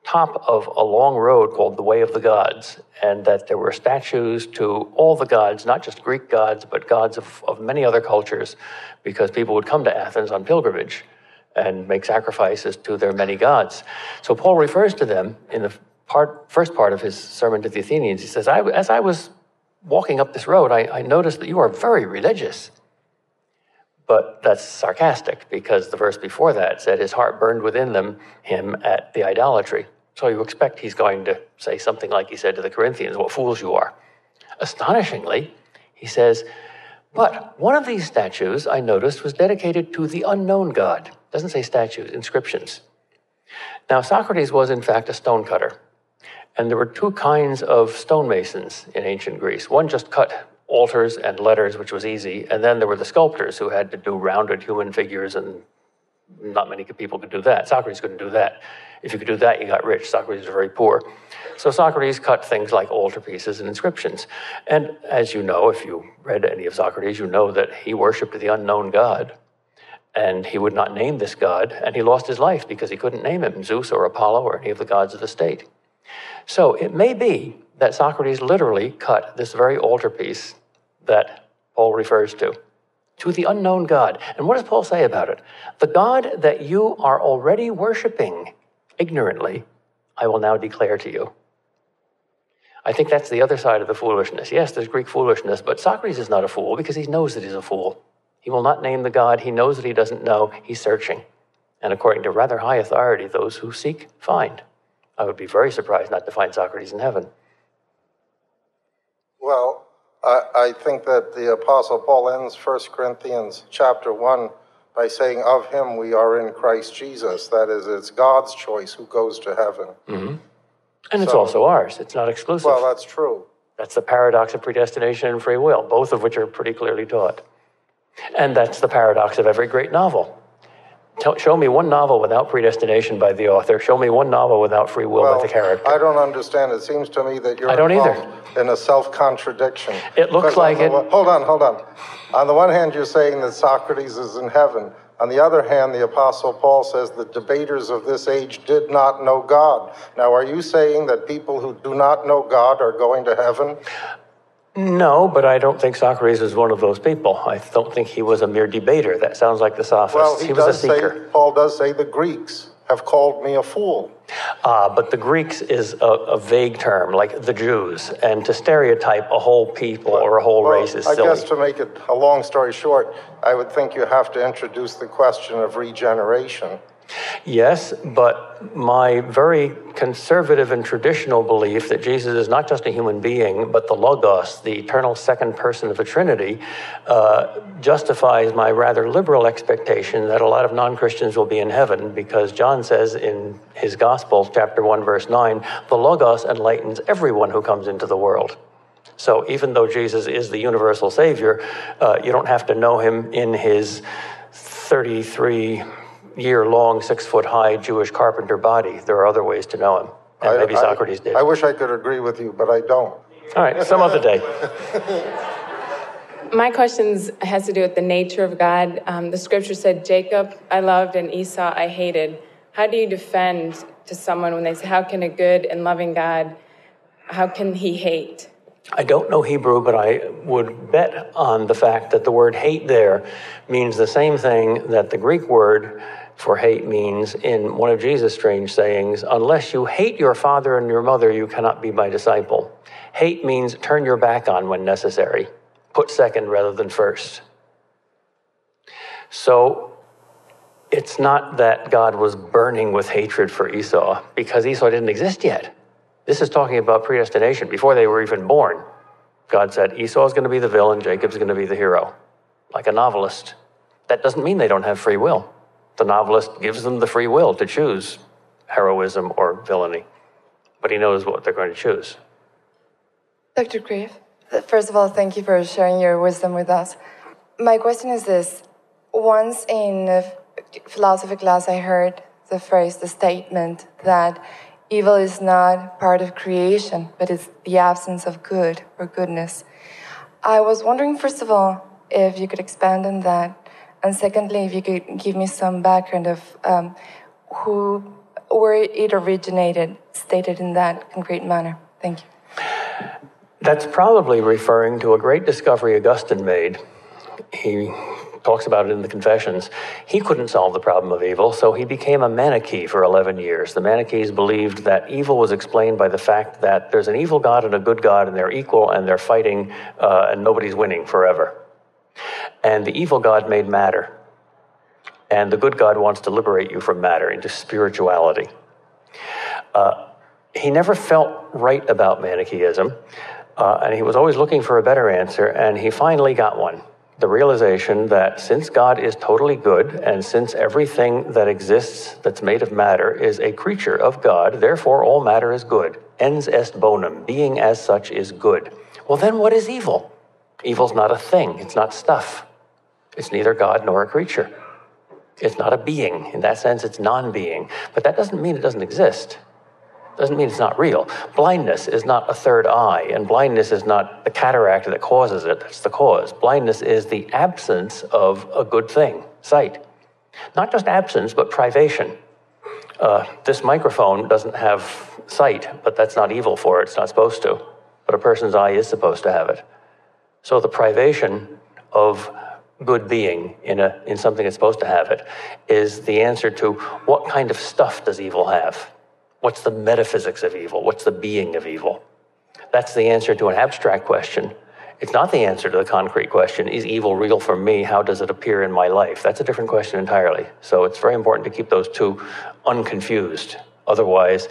top of a long road called the Way of the Gods, and that there were statues to all the gods, not just Greek gods, but gods of many other cultures, because people would come to Athens on pilgrimage and make sacrifices to their many gods. So Paul refers to them in the first part of his sermon to the Athenians. He says, as I was walking up this road, I noticed that you are very religious. But that's sarcastic, because the verse before that said his heart burned within him at the idolatry. So you expect he's going to say something like he said to the Corinthians, what fools you are. Astonishingly, he says, but one of these statues I noticed was dedicated to the unknown God. It doesn't say statues, inscriptions. Now, Socrates was in fact a stonecutter. And there were two kinds of stonemasons in ancient Greece. One just cut altars and letters, which was easy. And then there were the sculptors who had to do rounded human figures, and not many people could do that. Socrates couldn't do that. If you could do that, you got rich. Socrates was very poor. So Socrates cut things like altarpieces and inscriptions. And as you know, if you read any of Socrates, you know that he worshipped the unknown God. And he would not name this god, and he lost his life because he couldn't name him, Zeus or Apollo or any of the gods of the state. So it may be that Socrates literally cut this very altarpiece that Paul refers to the unknown God. And what does Paul say about it? The God that you are already worshiping ignorantly, I will now declare to you. I think that's the other side of the foolishness. Yes, there's Greek foolishness, but Socrates is not a fool because he knows that he's a fool. He will not name the God. He knows that he doesn't know. He's searching. And according to rather high authority, those who seek find. I would be very surprised not to find Socrates in heaven. Well, I think that the Apostle Paul ends 1 Corinthians chapter 1 by saying, of him we are in Christ Jesus. That is, it's God's choice who goes to heaven. Mm-hmm. And it's also ours. It's not exclusive. Well, that's true. That's the paradox of predestination and free will, both of which are pretty clearly taught. And that's the paradox of every great novel. Show me one novel without predestination by the author. Show me one novel without free will by the character. I don't understand. It seems to me that you're involved in a self-contradiction. It looks like it. Hold on. On the one hand, you're saying that Socrates is in heaven. On the other hand, the Apostle Paul says the debaters of this age did not know God. Now, are you saying that people who do not know God are going to heaven? No, but I don't think Socrates is one of those people. I don't think he was a mere debater. That sounds like the sophists. Well, he was a seeker. Paul does say the Greeks have called me a fool. But the Greeks is a vague term, like the Jews. And to stereotype a whole people or a whole race is silly. I guess to make it a long story short, I would think you have to introduce the question of regeneration. Yes, but my very conservative and traditional belief that Jesus is not just a human being, but the Logos, the eternal second person of the Trinity, justifies my rather liberal expectation that a lot of non-Christians will be in heaven, because John says in his Gospel, chapter 1, verse 9, the Logos enlightens everyone who comes into the world. So even though Jesus is the universal Savior, you don't have to know him in his 33-year-long, 6-foot-high Jewish carpenter body. There are other ways to know him, and maybe Socrates did. I wish I could agree with you, but I don't. All right, some other day. My question has to do with the nature of God. The scripture said, Jacob I loved and Esau I hated. How do you defend to someone when they say, how can a good and loving God, how can he hate? I don't know Hebrew, but I would bet on the fact that the word hate there means the same thing that the Greek word for hate means in one of Jesus' strange sayings, unless you hate your father and your mother, you cannot be my disciple. Hate means turn your back on when necessary, put second rather than first. So it's not that God was burning with hatred for Esau, because Esau didn't exist yet. This is talking about predestination. Before they were even born, God said, Esau's going to be the villain, Jacob's going to be the hero, like a novelist. That doesn't mean they don't have free will. The novelist gives them the free will to choose heroism or villainy, but he knows what they're going to choose. Dr. Kreeft, first of all, thank you for sharing your wisdom with us. My question is this. Once in a philosophy class, I heard the statement that evil is not part of creation, but it's the absence of good or goodness. I was wondering, first of all, if you could expand on that. And secondly, if you could give me some background of where it originated, stated in that concrete manner? Thank you. That's probably referring to a great discovery Augustine made. He talks about it in the Confessions. He couldn't solve the problem of evil, so he became a Manichae for 11 years. The Manichaees believed that evil was explained by the fact that there's an evil God and a good God, and they're equal, and they're fighting, and nobody's winning forever. And the evil God made matter. And the good God wants to liberate you from matter into spirituality. He never felt right about Manichaeism, and he was always looking for a better answer, and he finally got one. The realization that since God is totally good, and since everything that exists that's made of matter is a creature of God, therefore all matter is good. Ens est bonum, being as such is good. Well, then what is evil? Evil's not a thing, it's not stuff. It's neither God nor a creature. It's not a being. In that sense, it's non-being. But that doesn't mean it doesn't exist. Doesn't mean it's not real. Blindness is not a third eye, and blindness is not the cataract that causes it. That's the cause. Blindness is the absence of a good thing, sight. Not just absence, but privation. This microphone doesn't have sight, but that's not evil for it. It's not supposed to. But a person's eye is supposed to have it. So the privation of good being in something that's supposed to have it is the answer to what kind of stuff does evil have? What's the metaphysics of evil? What's the being of evil? That's the answer to an abstract question. It's not the answer to the concrete question, is evil real for me? How does it appear in my life? That's a different question entirely. So it's very important to keep those two unconfused. Otherwise,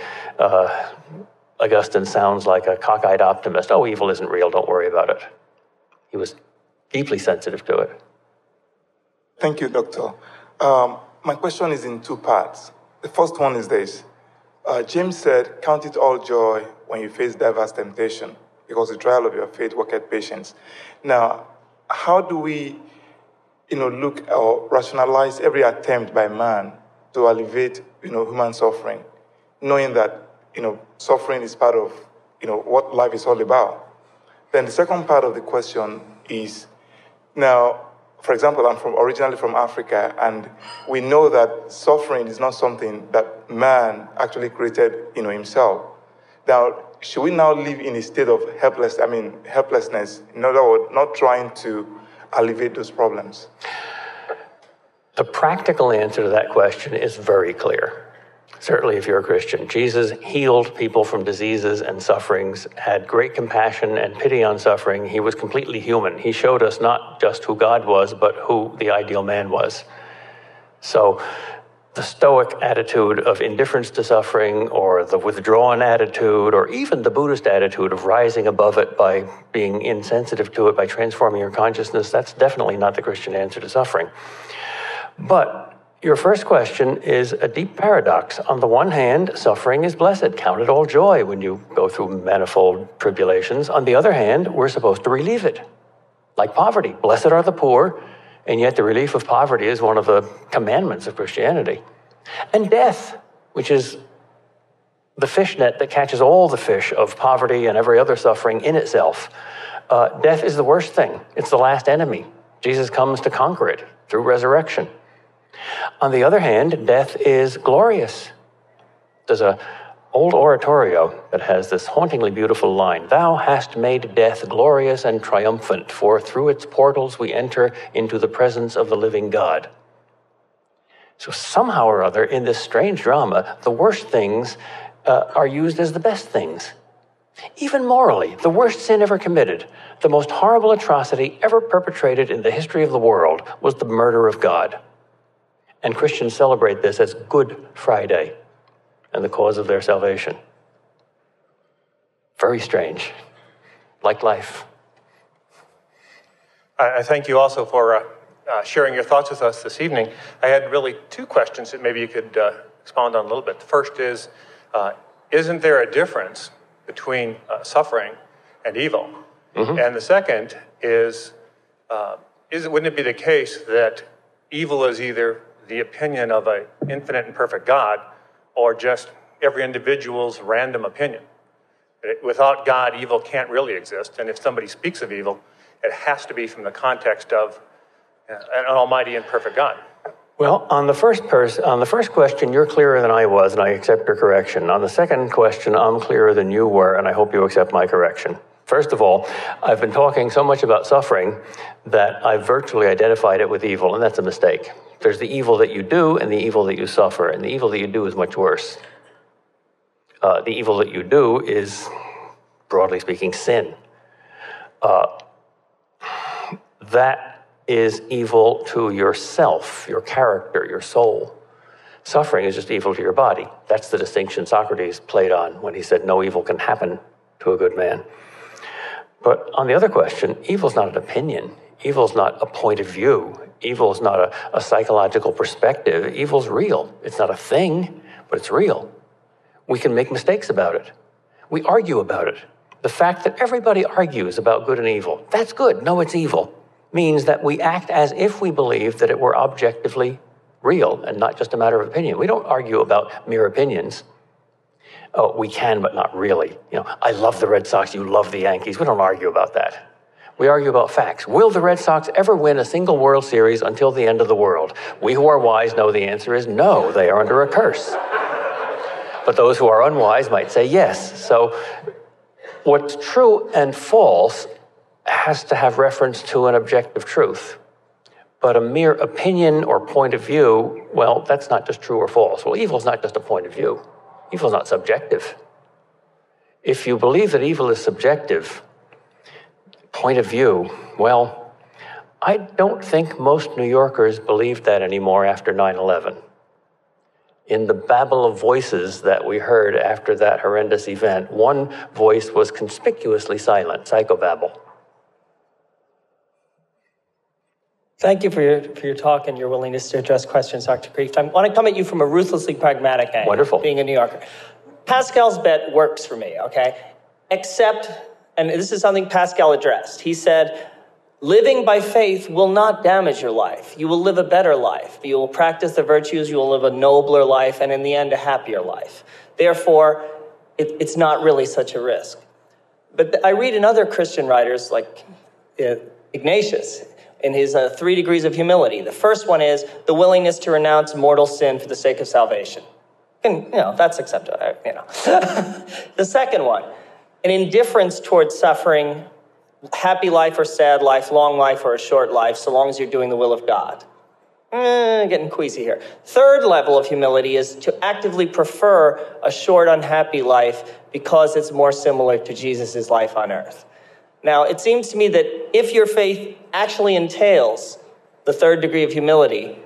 Augustine sounds like a cockeyed optimist. Oh, evil isn't real, don't worry about it. He was deeply sensitive to it. Thank you, Doctor. My question is in two parts. The first one is this. James said, count it all joy when you face diverse temptation, because the trial of your faith worketh patience. Now, how do we, look or rationalize every attempt by man to alleviate, human suffering, knowing that, suffering is part of, what life is all about? Then the second part of the question is, now, for example, I'm originally from Africa, and we know that suffering is not something that man actually created, himself. Now, should we now live in a state of helplessness, in other words, not trying to alleviate those problems? The practical answer to that question is very clear. Certainly if you're a Christian. Jesus healed people from diseases and sufferings, had great compassion and pity on suffering. He was completely human. He showed us not just who God was, but who the ideal man was. So the Stoic attitude of indifference to suffering, or the withdrawn attitude, or even the Buddhist attitude of rising above it by being insensitive to it, by transforming your consciousness, that's definitely not the Christian answer to suffering. But your first question is a deep paradox. On the one hand, suffering is blessed. Count it all joy when you go through manifold tribulations. On the other hand, we're supposed to relieve it, like poverty. Blessed are the poor, and yet the relief of poverty is one of the commandments of Christianity. And death, which is the fishnet that catches all the fish of poverty and every other suffering in itself. Death is the worst thing. It's the last enemy. Jesus comes to conquer it through resurrection. On the other hand, death is glorious. There's an old oratorio that has this hauntingly beautiful line. Thou hast made death glorious and triumphant, for through its portals we enter into the presence of the living God. So somehow or other, in this strange drama, the worst things are used as the best things. Even morally, the worst sin ever committed, the most horrible atrocity ever perpetrated in the history of the world was the murder of God. And Christians celebrate this as Good Friday and the cause of their salvation. Very strange, like life. I thank you also for sharing your thoughts with us this evening. I had really two questions that maybe you could expound on a little bit. The first is, isn't there a difference between suffering and evil? Mm-hmm. And the second is, wouldn't it be the case that evil is either the opinion of an infinite and perfect God, or just every individual's random opinion? Without God, evil can't really exist. And if somebody speaks of evil, it has to be from the context of an almighty and perfect God. Well, on the first question, you're clearer than I was, and I accept your correction. On the second question, I'm clearer than you were, and I hope you accept my correction. First of all, I've been talking so much about suffering that I've virtually identified it with evil, and that's a mistake. There's the evil that you do and the evil that you suffer, and the evil that you do is much worse. The evil that you do is, broadly speaking, sin. That is evil to yourself, your character, your soul. Suffering is just evil to your body. That's the distinction Socrates played on when he said no evil can happen to a good man. But on the other question, evil's not an opinion. Evil's not a point of view. Evil's not a psychological perspective. Evil's real. It's not a thing, but it's real. We can make mistakes about it. We argue about it. The fact that everybody argues about good and evil, that's good. No, it's evil. Means that we act as if we believe that it were objectively real and not just a matter of opinion. We don't argue about mere opinions. Oh, we can, but not really. I love the Red Sox, you love the Yankees. We don't argue about that. We argue about facts. Will the Red Sox ever win a single World Series until the end of the world? We who are wise know the answer is no, they are under a curse. But those who are unwise might say yes. So what's true and false has to have reference to an objective truth. But a mere opinion or point of view, well, that's not just true or false. Well, evil's not just a point of view. Evil's not subjective. If you believe that evil is subjective, point of view, well, I don't think most New Yorkers believe that anymore after 9/11. In the babble of voices that we heard after that horrendous event, one voice was conspicuously silent, psychobabble. Thank you for your talk and your willingness to address questions, Dr. Kreeft. I want to come at you from a ruthlessly pragmatic angle. Wonderful. Being a New Yorker. Pascal's bet works for me, okay? Except, and this is something Pascal addressed, he said, living by faith will not damage your life. You will live a better life. You will practice the virtues, you will live a nobler life, and in the end, a happier life. Therefore, it's not really such a risk. But I read in other Christian writers, like Ignatius, in his 3 degrees of humility. The first one is the willingness to renounce mortal sin for the sake of salvation. And, that's acceptable, The second one, an indifference towards suffering, happy life or sad life, long life or a short life, so long as you're doing the will of God. Getting queasy here. Third level of humility is to actively prefer a short, unhappy life because it's more similar to Jesus' life on earth. Now, it seems to me that if your faith actually entails the 3rd degree of humility,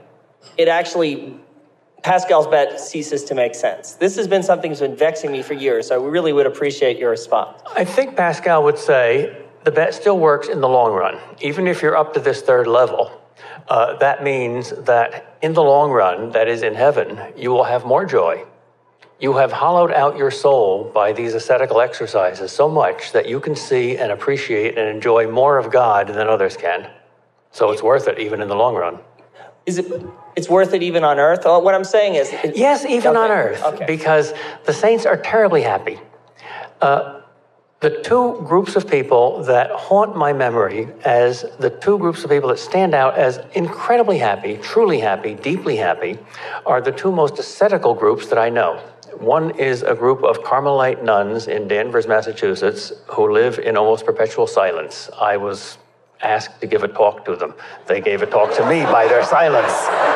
Pascal's bet ceases to make sense. This has been something that's been vexing me for years, so I really would appreciate your response. I think Pascal would say the bet still works in the long run. Even if you're up to this 3rd level, that means that in the long run, that is in heaven, you will have more joy. You have hollowed out your soul by these ascetical exercises so much that you can see and appreciate and enjoy more of God than others can. So it's worth it, even in the long run. It's worth it even on earth? What I'm saying is... Yes, even on earth, because the saints are terribly happy. The 2 groups of people that haunt my memory as the 2 groups of people that stand out as incredibly happy, truly happy, deeply happy, are the 2 most ascetical groups that I know. One is a group of Carmelite nuns in Danvers, Massachusetts, who live in almost perpetual silence. I was asked to give a talk to them. They gave a talk to me by their silence.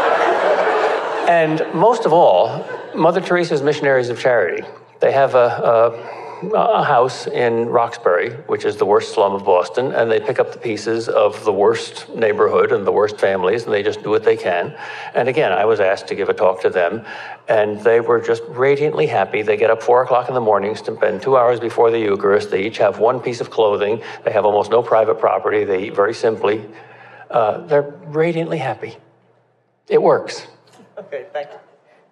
And most of all, Mother Teresa's Missionaries of Charity. They have a house in Roxbury, which is the worst slum of Boston, and they pick up the pieces of the worst neighborhood and the worst families, and they just do what they can. And again, I was asked to give a talk to them, and they were just radiantly happy. They get up 4 o'clock in the morning, spend 2 hours before the Eucharist. They each have 1 piece of clothing. They have almost no private property. They eat very simply. They're radiantly happy. It works. Okay, thank you.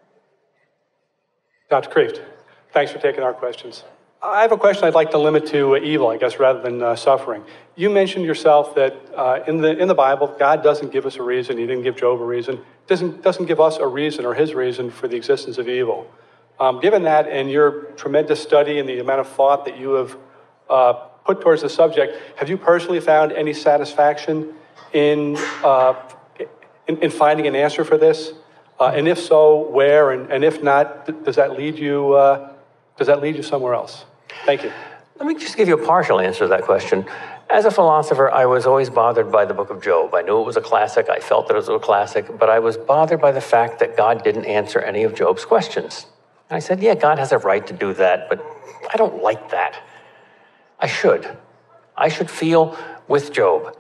Dr. Kreeft, thanks for taking our questions. I have a question I'd like to limit to evil, I guess, rather than suffering. You mentioned yourself that in the Bible, God doesn't give us a reason. He didn't give Job a reason. Doesn't give us a reason or his reason for the existence of evil. Given that and your tremendous study and the amount of thought that you have put towards the subject, have you personally found any satisfaction in in finding an answer for this? And if so, where? And if not, does that lead you somewhere else? Thank you. Let me just give you a partial answer to that question. As a philosopher, I was always bothered by the book of Job. I knew it was a classic. I felt that it was a classic, but I was bothered by the fact that God didn't answer any of Job's questions. And I said, yeah, God has a right to do that, but I don't like that. I should feel with Job.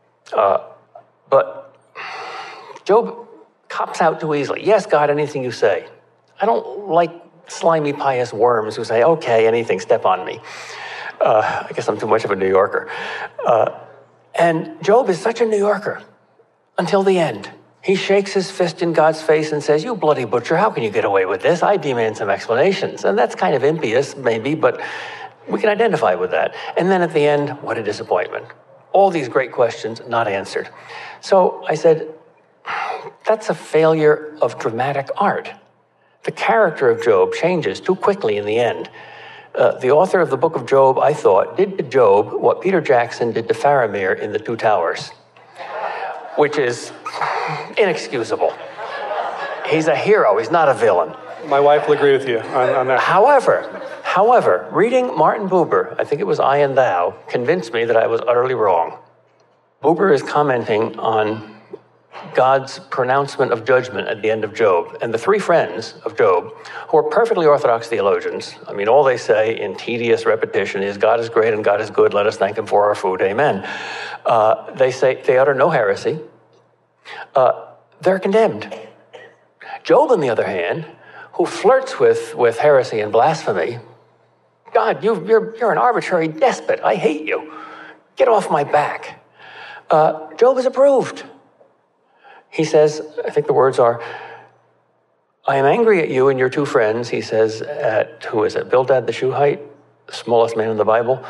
But Job cops out too easily. Yes, God, anything you say. I don't like slimy, pious worms who say, okay, anything, step on me. I guess I'm too much of a New Yorker. And Job is such a New Yorker until the end. He shakes his fist in God's face and says, you bloody butcher, how can you get away with this? I demand some explanations. And that's kind of impious, maybe, but we can identify with that. And then at the end, what a disappointment. All these great questions not answered. So I said, that's a failure of dramatic art. The character of Job changes too quickly in the end. The author of the book of Job, I thought, did to Job what Peter Jackson did to Faramir in The Two Towers, which is inexcusable. He's a hero. He's not a villain. My wife will agree with you on that. However, reading Martin Buber, I think it was I and Thou, convinced me that I was utterly wrong. Buber is commenting on God's pronouncement of judgment at the end of Job. And the three friends of Job, who are perfectly orthodox theologians, I mean, all they say in tedious repetition is, God is great and God is good, let us thank him for our food, amen. They say they utter no heresy. They're condemned. Job, on the other hand, who flirts with heresy and blasphemy, God, you're an arbitrary despot. I hate you. Get off my back. Job is approved. He says, I think the words are, I am angry at you and your two friends, he says at, who is it, Bildad the Shuhite, the smallest man in the Bible,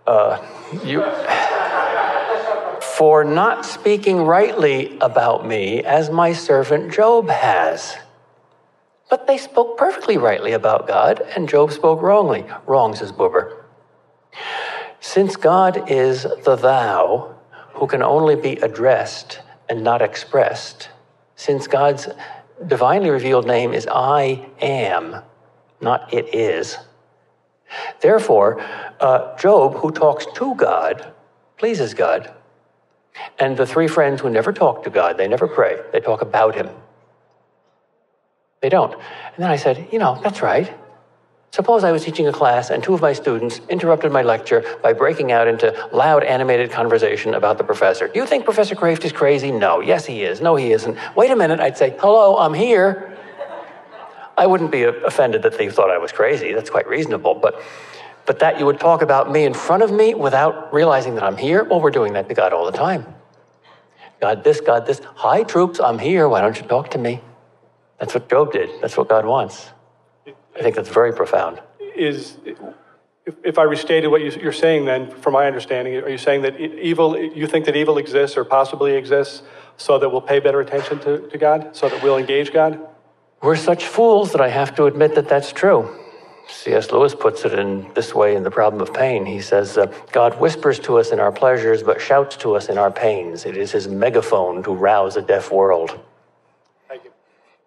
for not speaking rightly about me as my servant Job has. But they spoke perfectly rightly about God, and Job spoke wrongly. Wrong, says Buber. Since God is the thou, who can only be addressed and not expressed, since God's divinely revealed name is I am, not it is. Therefore, Job, who talks to God, pleases God. And the three friends who never talk to God, they never pray, they talk about him. They don't. And then I said, that's right. Suppose I was teaching a class and two of my students interrupted my lecture by breaking out into loud, animated conversation about the professor. Do you think Professor Kraft is crazy? No. Yes, he is. No, he isn't. Wait a minute. I'd say, hello, I'm here. I wouldn't be offended that they thought I was crazy. That's quite reasonable. But that you would talk about me in front of me without realizing that I'm here? Well, we're doing that to God all the time. God this. Hi, troops, I'm here. Why don't you talk to me? That's what Job did. That's what God wants. I think that's very profound. If I restated what you're saying then, from my understanding, are you saying that you think that evil exists or possibly exists so that we'll pay better attention to God, so that we'll engage God? We're such fools that I have to admit that that's true. C.S. Lewis puts it in this way in The Problem of Pain. He says, God whispers to us in our pleasures, but shouts to us in our pains. It is his megaphone to rouse a deaf world. Thank you.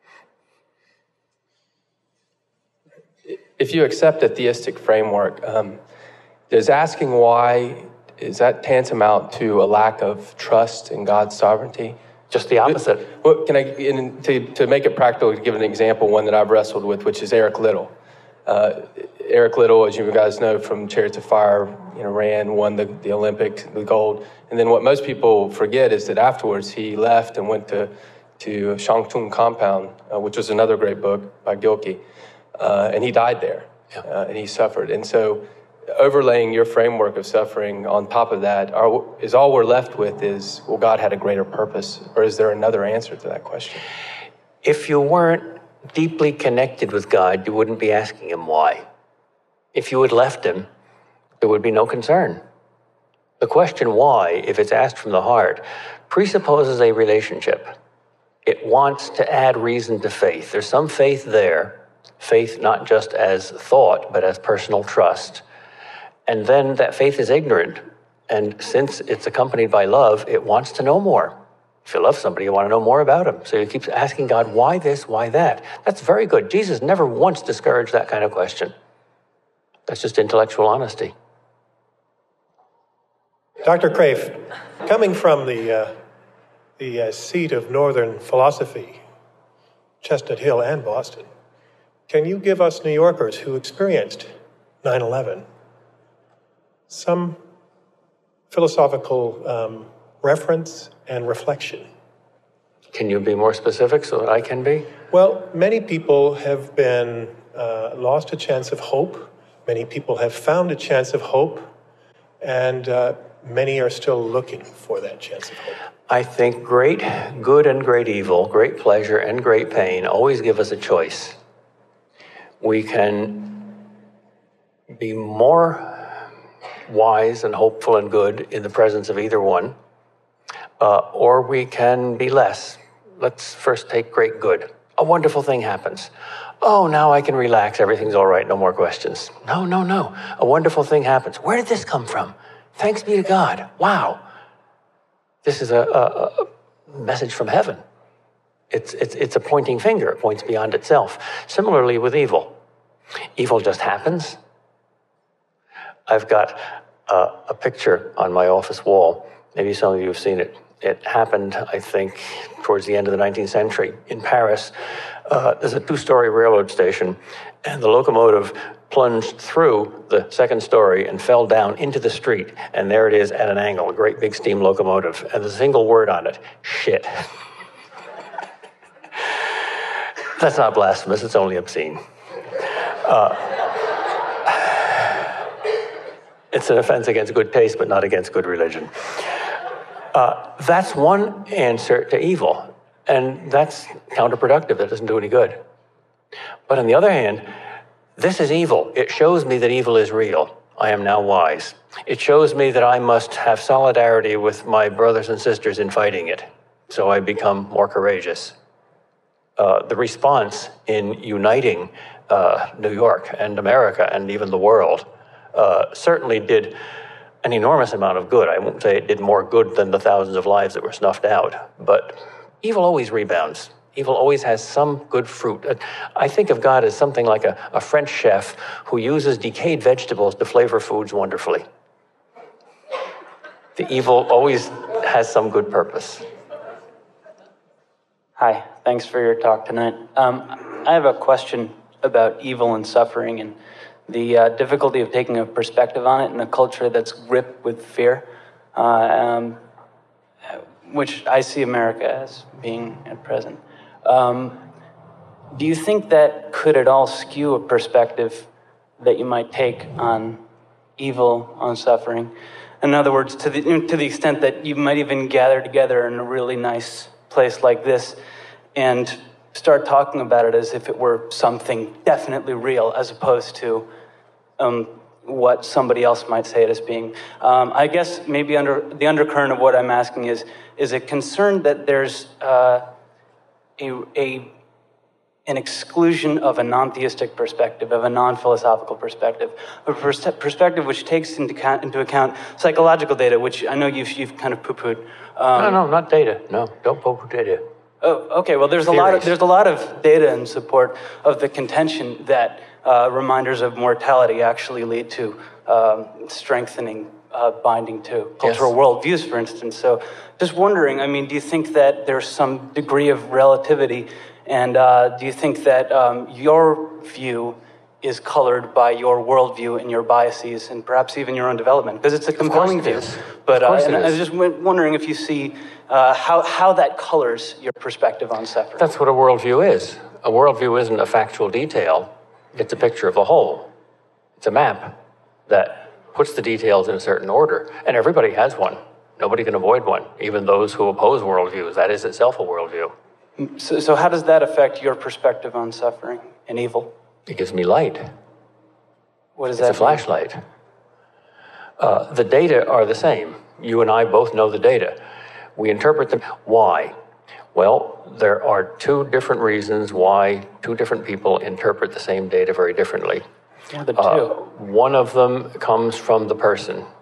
If you accept a theistic framework, does asking why, is that tantamount to a lack of trust in God's sovereignty? Just the opposite. Well, can I, to make it practical, give an example, one that I've wrestled with, which is Eric Liddell. Eric Liddell, as you guys know from Chariots of Fire, won the Olympic, the gold. And then what most people forget is that afterwards he left and went to Shangtung Compound, which was another great book by Gilkey. And he died there, and he suffered. And so overlaying your framework of suffering on top of that, is all we're left with is, well, God had a greater purpose, or is there another answer to that question? If you weren't deeply connected with God, you wouldn't be asking him why. If you had left him, there would be no concern. The question why, if it's asked from the heart, presupposes a relationship. It wants to add reason to faith. There's some faith there. Faith not just as thought, but as personal trust. And then that faith is ignorant. And since it's accompanied by love, it wants to know more. If you love somebody, you want to know more about him. So you keep asking God, why this, why that? That's very good. Jesus never once discouraged that kind of question. That's just intellectual honesty. Dr. Kreeft, coming from the seat of Northern philosophy, Chestnut Hill and Boston, can you give us New Yorkers who experienced 9/11 some philosophical reference and reflection? Can you be more specific so that I can be? Well, many people have been lost a chance of hope. Many people have found a chance of hope, and many are still looking for that chance of hope. I think great good and great evil, great pleasure and great pain always give us a choice. We can be more wise and hopeful and good in the presence of either one, or we can be less. Let's first take great good. A wonderful thing happens. Oh, now I can relax. Everything's all right. No more questions. No. A wonderful thing happens. Where did this come from? Thanks be to God. Wow. This is a message from heaven. It's a pointing finger. It points beyond itself. Similarly with evil. Evil just happens. I've got a picture on my office wall. Maybe some of you have seen it. It happened, I think, towards the end of the 19th century. In Paris, there's a two-story railroad station, and the locomotive plunged through the second story and fell down into the street. And there it is at an angle, a great big steam locomotive. And there's a single word on it, shit. That's not blasphemous, it's only obscene. It's an offense against good taste, but not against good religion. That's one answer to evil, and that's counterproductive. That doesn't do any good. But on the other hand, this is evil. It shows me that evil is real. I am now wise. It shows me that I must have solidarity with my brothers and sisters in fighting it, so I become more courageous. The response in uniting New York and America and even the world certainly did an enormous amount of good. I won't say it did more good than the thousands of lives that were snuffed out, but evil always rebounds. Evil always has some good fruit. I think of God as something like a French chef who uses decayed vegetables to flavor foods wonderfully. The evil always has some good purpose. Hi, thanks for your talk tonight. I have a question about evil and suffering and the difficulty of taking a perspective on it in a culture that's gripped with fear, which I see America as being at present. Do you think that could at all skew a perspective that you might take on evil, on suffering? In other words, to the extent that you might even gather together in a really nice place like this and start talking about it as if it were something definitely real, as opposed to what somebody else might say it as being. I guess maybe under the undercurrent of what I'm asking is a concern that there's an exclusion of a non-theistic perspective, of a non-philosophical perspective, a perspective which takes into account psychological data, which I know you've kind of poo-pooed. No, not data. No, don't poo-poo data. Oh, okay. Well, there's a lot of data in support of the contention that reminders of mortality actually lead to strengthening binding to cultural worldviews, for instance. So just wondering, I mean, do you think that there's some degree of relativity, and do you think that your view is colored by your worldview and your biases and perhaps even your own development? Because it's a compelling view. But I was just wondering if you see how that colors your perspective on suffering. That's what a worldview is. A worldview isn't a factual detail. It's a picture of the whole. It's a map that puts the details in a certain order. And everybody has one. Nobody can avoid one, even those who oppose worldviews. That is itself a worldview. So how does that affect your perspective on suffering and evil? It gives me light. What does that mean? It's a flashlight. The data are the same. You and I both know the data. We interpret them. Why? Well, there are two different reasons why two different people interpret the same data very differently. Yeah, the two. One of them comes from the person.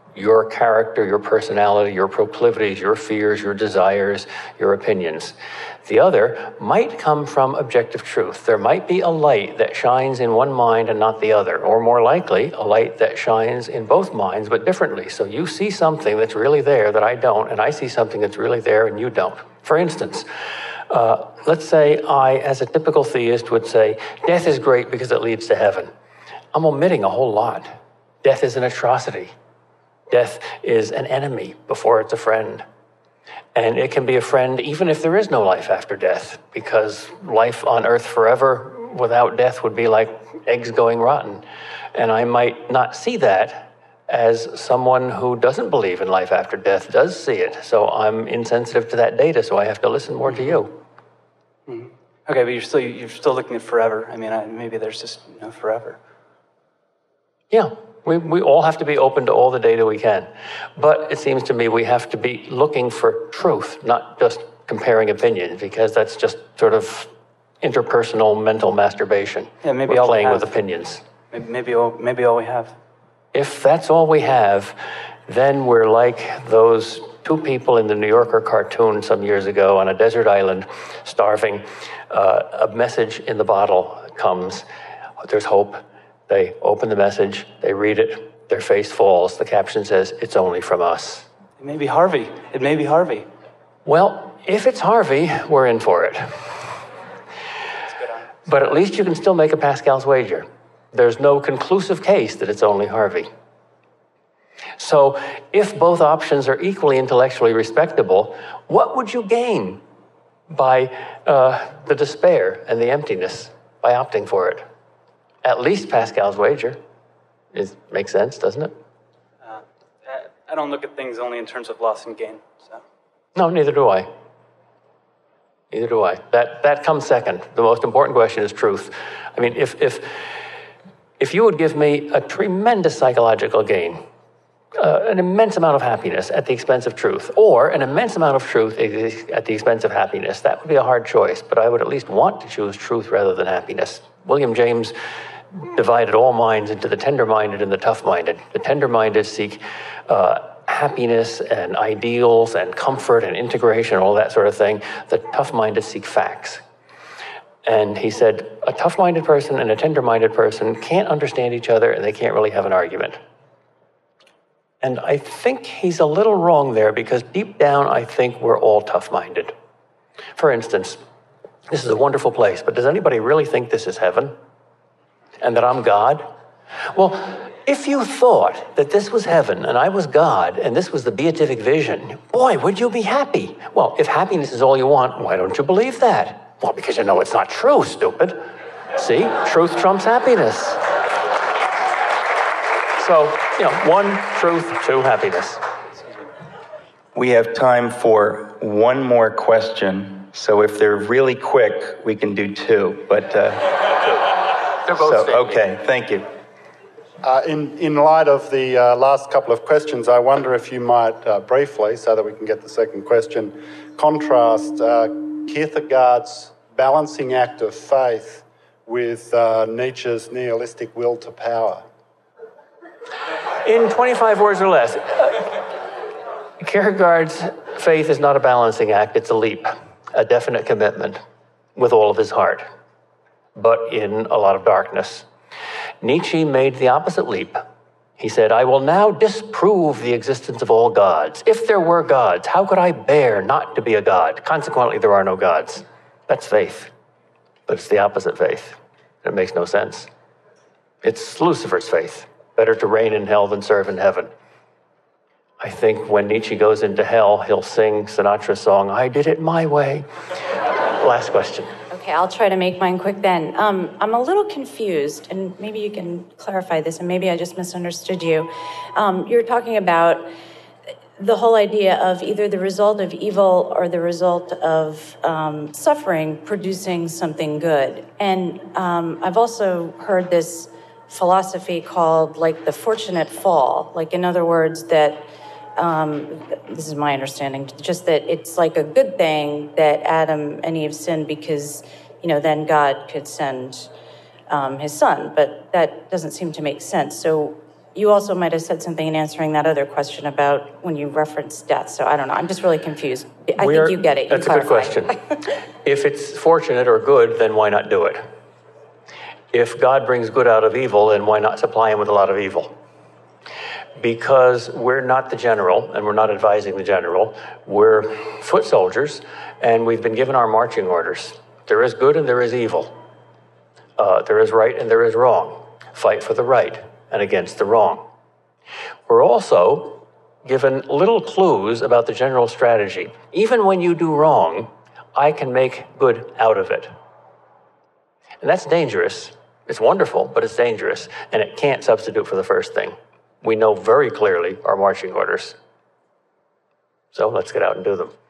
your character, your personality, your proclivities, your fears, your desires, your opinions. The other might come from objective truth. There might be a light that shines in one mind and not the other, or more likely, a light that shines in both minds but differently. So you see something that's really there that I don't, and I see something that's really there and you don't. For instance, let's say I, as a typical theist, would say, death is great because it leads to heaven. I'm omitting a whole lot. Death is an atrocity. Death is an enemy before it's a friend. And it can be a friend even if there is no life after death, because life on earth forever without death would be like eggs going rotten. And I might not see that as someone who doesn't believe in life after death does see it. So I'm insensitive to that data, so I have to listen more to you. Mm-hmm. Okay, but you're still looking at forever. I mean, maybe there's just forever. Yeah. We all have to be open to all the data we can. But it seems to me we have to be looking for truth, not just comparing opinions, because that's just sort of interpersonal mental masturbation. Yeah, maybe we're all playing we with have. opinions. Maybe all we have. If that's all we have, then we're like those two people in the New Yorker cartoon some years ago on a desert island, starving. A message in the bottle comes. There's hope. They open the message, they read it, their face falls. The caption says, "It's only from us." It may be Harvey. It may be Harvey. Well, if it's Harvey, we're in for it. But at least you can still make a Pascal's wager. There's no conclusive case that it's only Harvey. So if both options are equally intellectually respectable, what would you gain by the despair and the emptiness by opting for it? At least Pascal's wager. Makes sense, doesn't it? I don't look at things only in terms of loss and gain. So. No, neither do I. Neither do I. That comes second. The most important question is truth. I mean, if you would give me a tremendous psychological gain, an immense amount of happiness at the expense of truth, or an immense amount of truth at the expense of happiness, that would be a hard choice, but I would at least want to choose truth rather than happiness. William James divided all minds into the tender-minded and the tough-minded. The tender-minded seek happiness and ideals and comfort and integration and all that sort of thing. The tough-minded seek facts. And he said, a tough-minded person and a tender-minded person can't understand each other and they can't really have an argument. And I think he's a little wrong there, because deep down I think we're all tough-minded. For instance, this is a wonderful place, but does anybody really think this is heaven? And that I'm God? Well, if you thought that this was heaven and I was God and this was the beatific vision, boy, would you be happy. Well, if happiness is all you want, why don't you believe that? Well, because you know it's not true, stupid. See, truth trumps happiness. So, one, truth, two, happiness. We have time for one more question. So if they're really quick, we can do two. But they're both okay, thank you. In light of the last couple of questions, I wonder if you might briefly, so that we can get the second question, contrast Kierkegaard's balancing act of faith with Nietzsche's nihilistic will to power. In 25 words or less, Kierkegaard's faith is not a balancing act, it's a leap, a definite commitment with all of his heart, but in a lot of darkness. Nietzsche made the opposite leap. He said, I will now disprove the existence of all gods. If there were gods, how could I bear not to be a god? Consequently, there are no gods. That's faith, but it's the opposite faith. It makes no sense. It's Lucifer's faith. Better to reign in hell than serve in heaven. I think when Nietzsche goes into hell, he'll sing Sinatra's song, I did it my way. Last question. Okay, I'll try to make mine quick then. I'm a little confused, and maybe you can clarify this, and maybe I just misunderstood you. You're talking about the whole idea of either the result of evil or the result of suffering producing something good. And I've also heard this philosophy called like the fortunate fall. Like, in other words, that this is my understanding, just that it's like a good thing that Adam and Eve sinned because, then God could send his son. But that doesn't seem to make sense. So you also might have said something in answering that other question about when you referenced death. So I don't know. I'm just really confused. I think you get it. That's a good question. If it's fortunate or good, then why not do it? If God brings good out of evil, then why not supply him with a lot of evil? Because we're not the general, and we're not advising the general. We're foot soldiers, and we've been given our marching orders. There is good and there is evil. There is right and there is wrong. Fight for the right and against the wrong. We're also given little clues about the general strategy. Even when you do wrong, I can make good out of it. And that's dangerous. It's wonderful, but it's dangerous, and it can't substitute for the first thing. We know very clearly our marching orders. So let's get out and do them.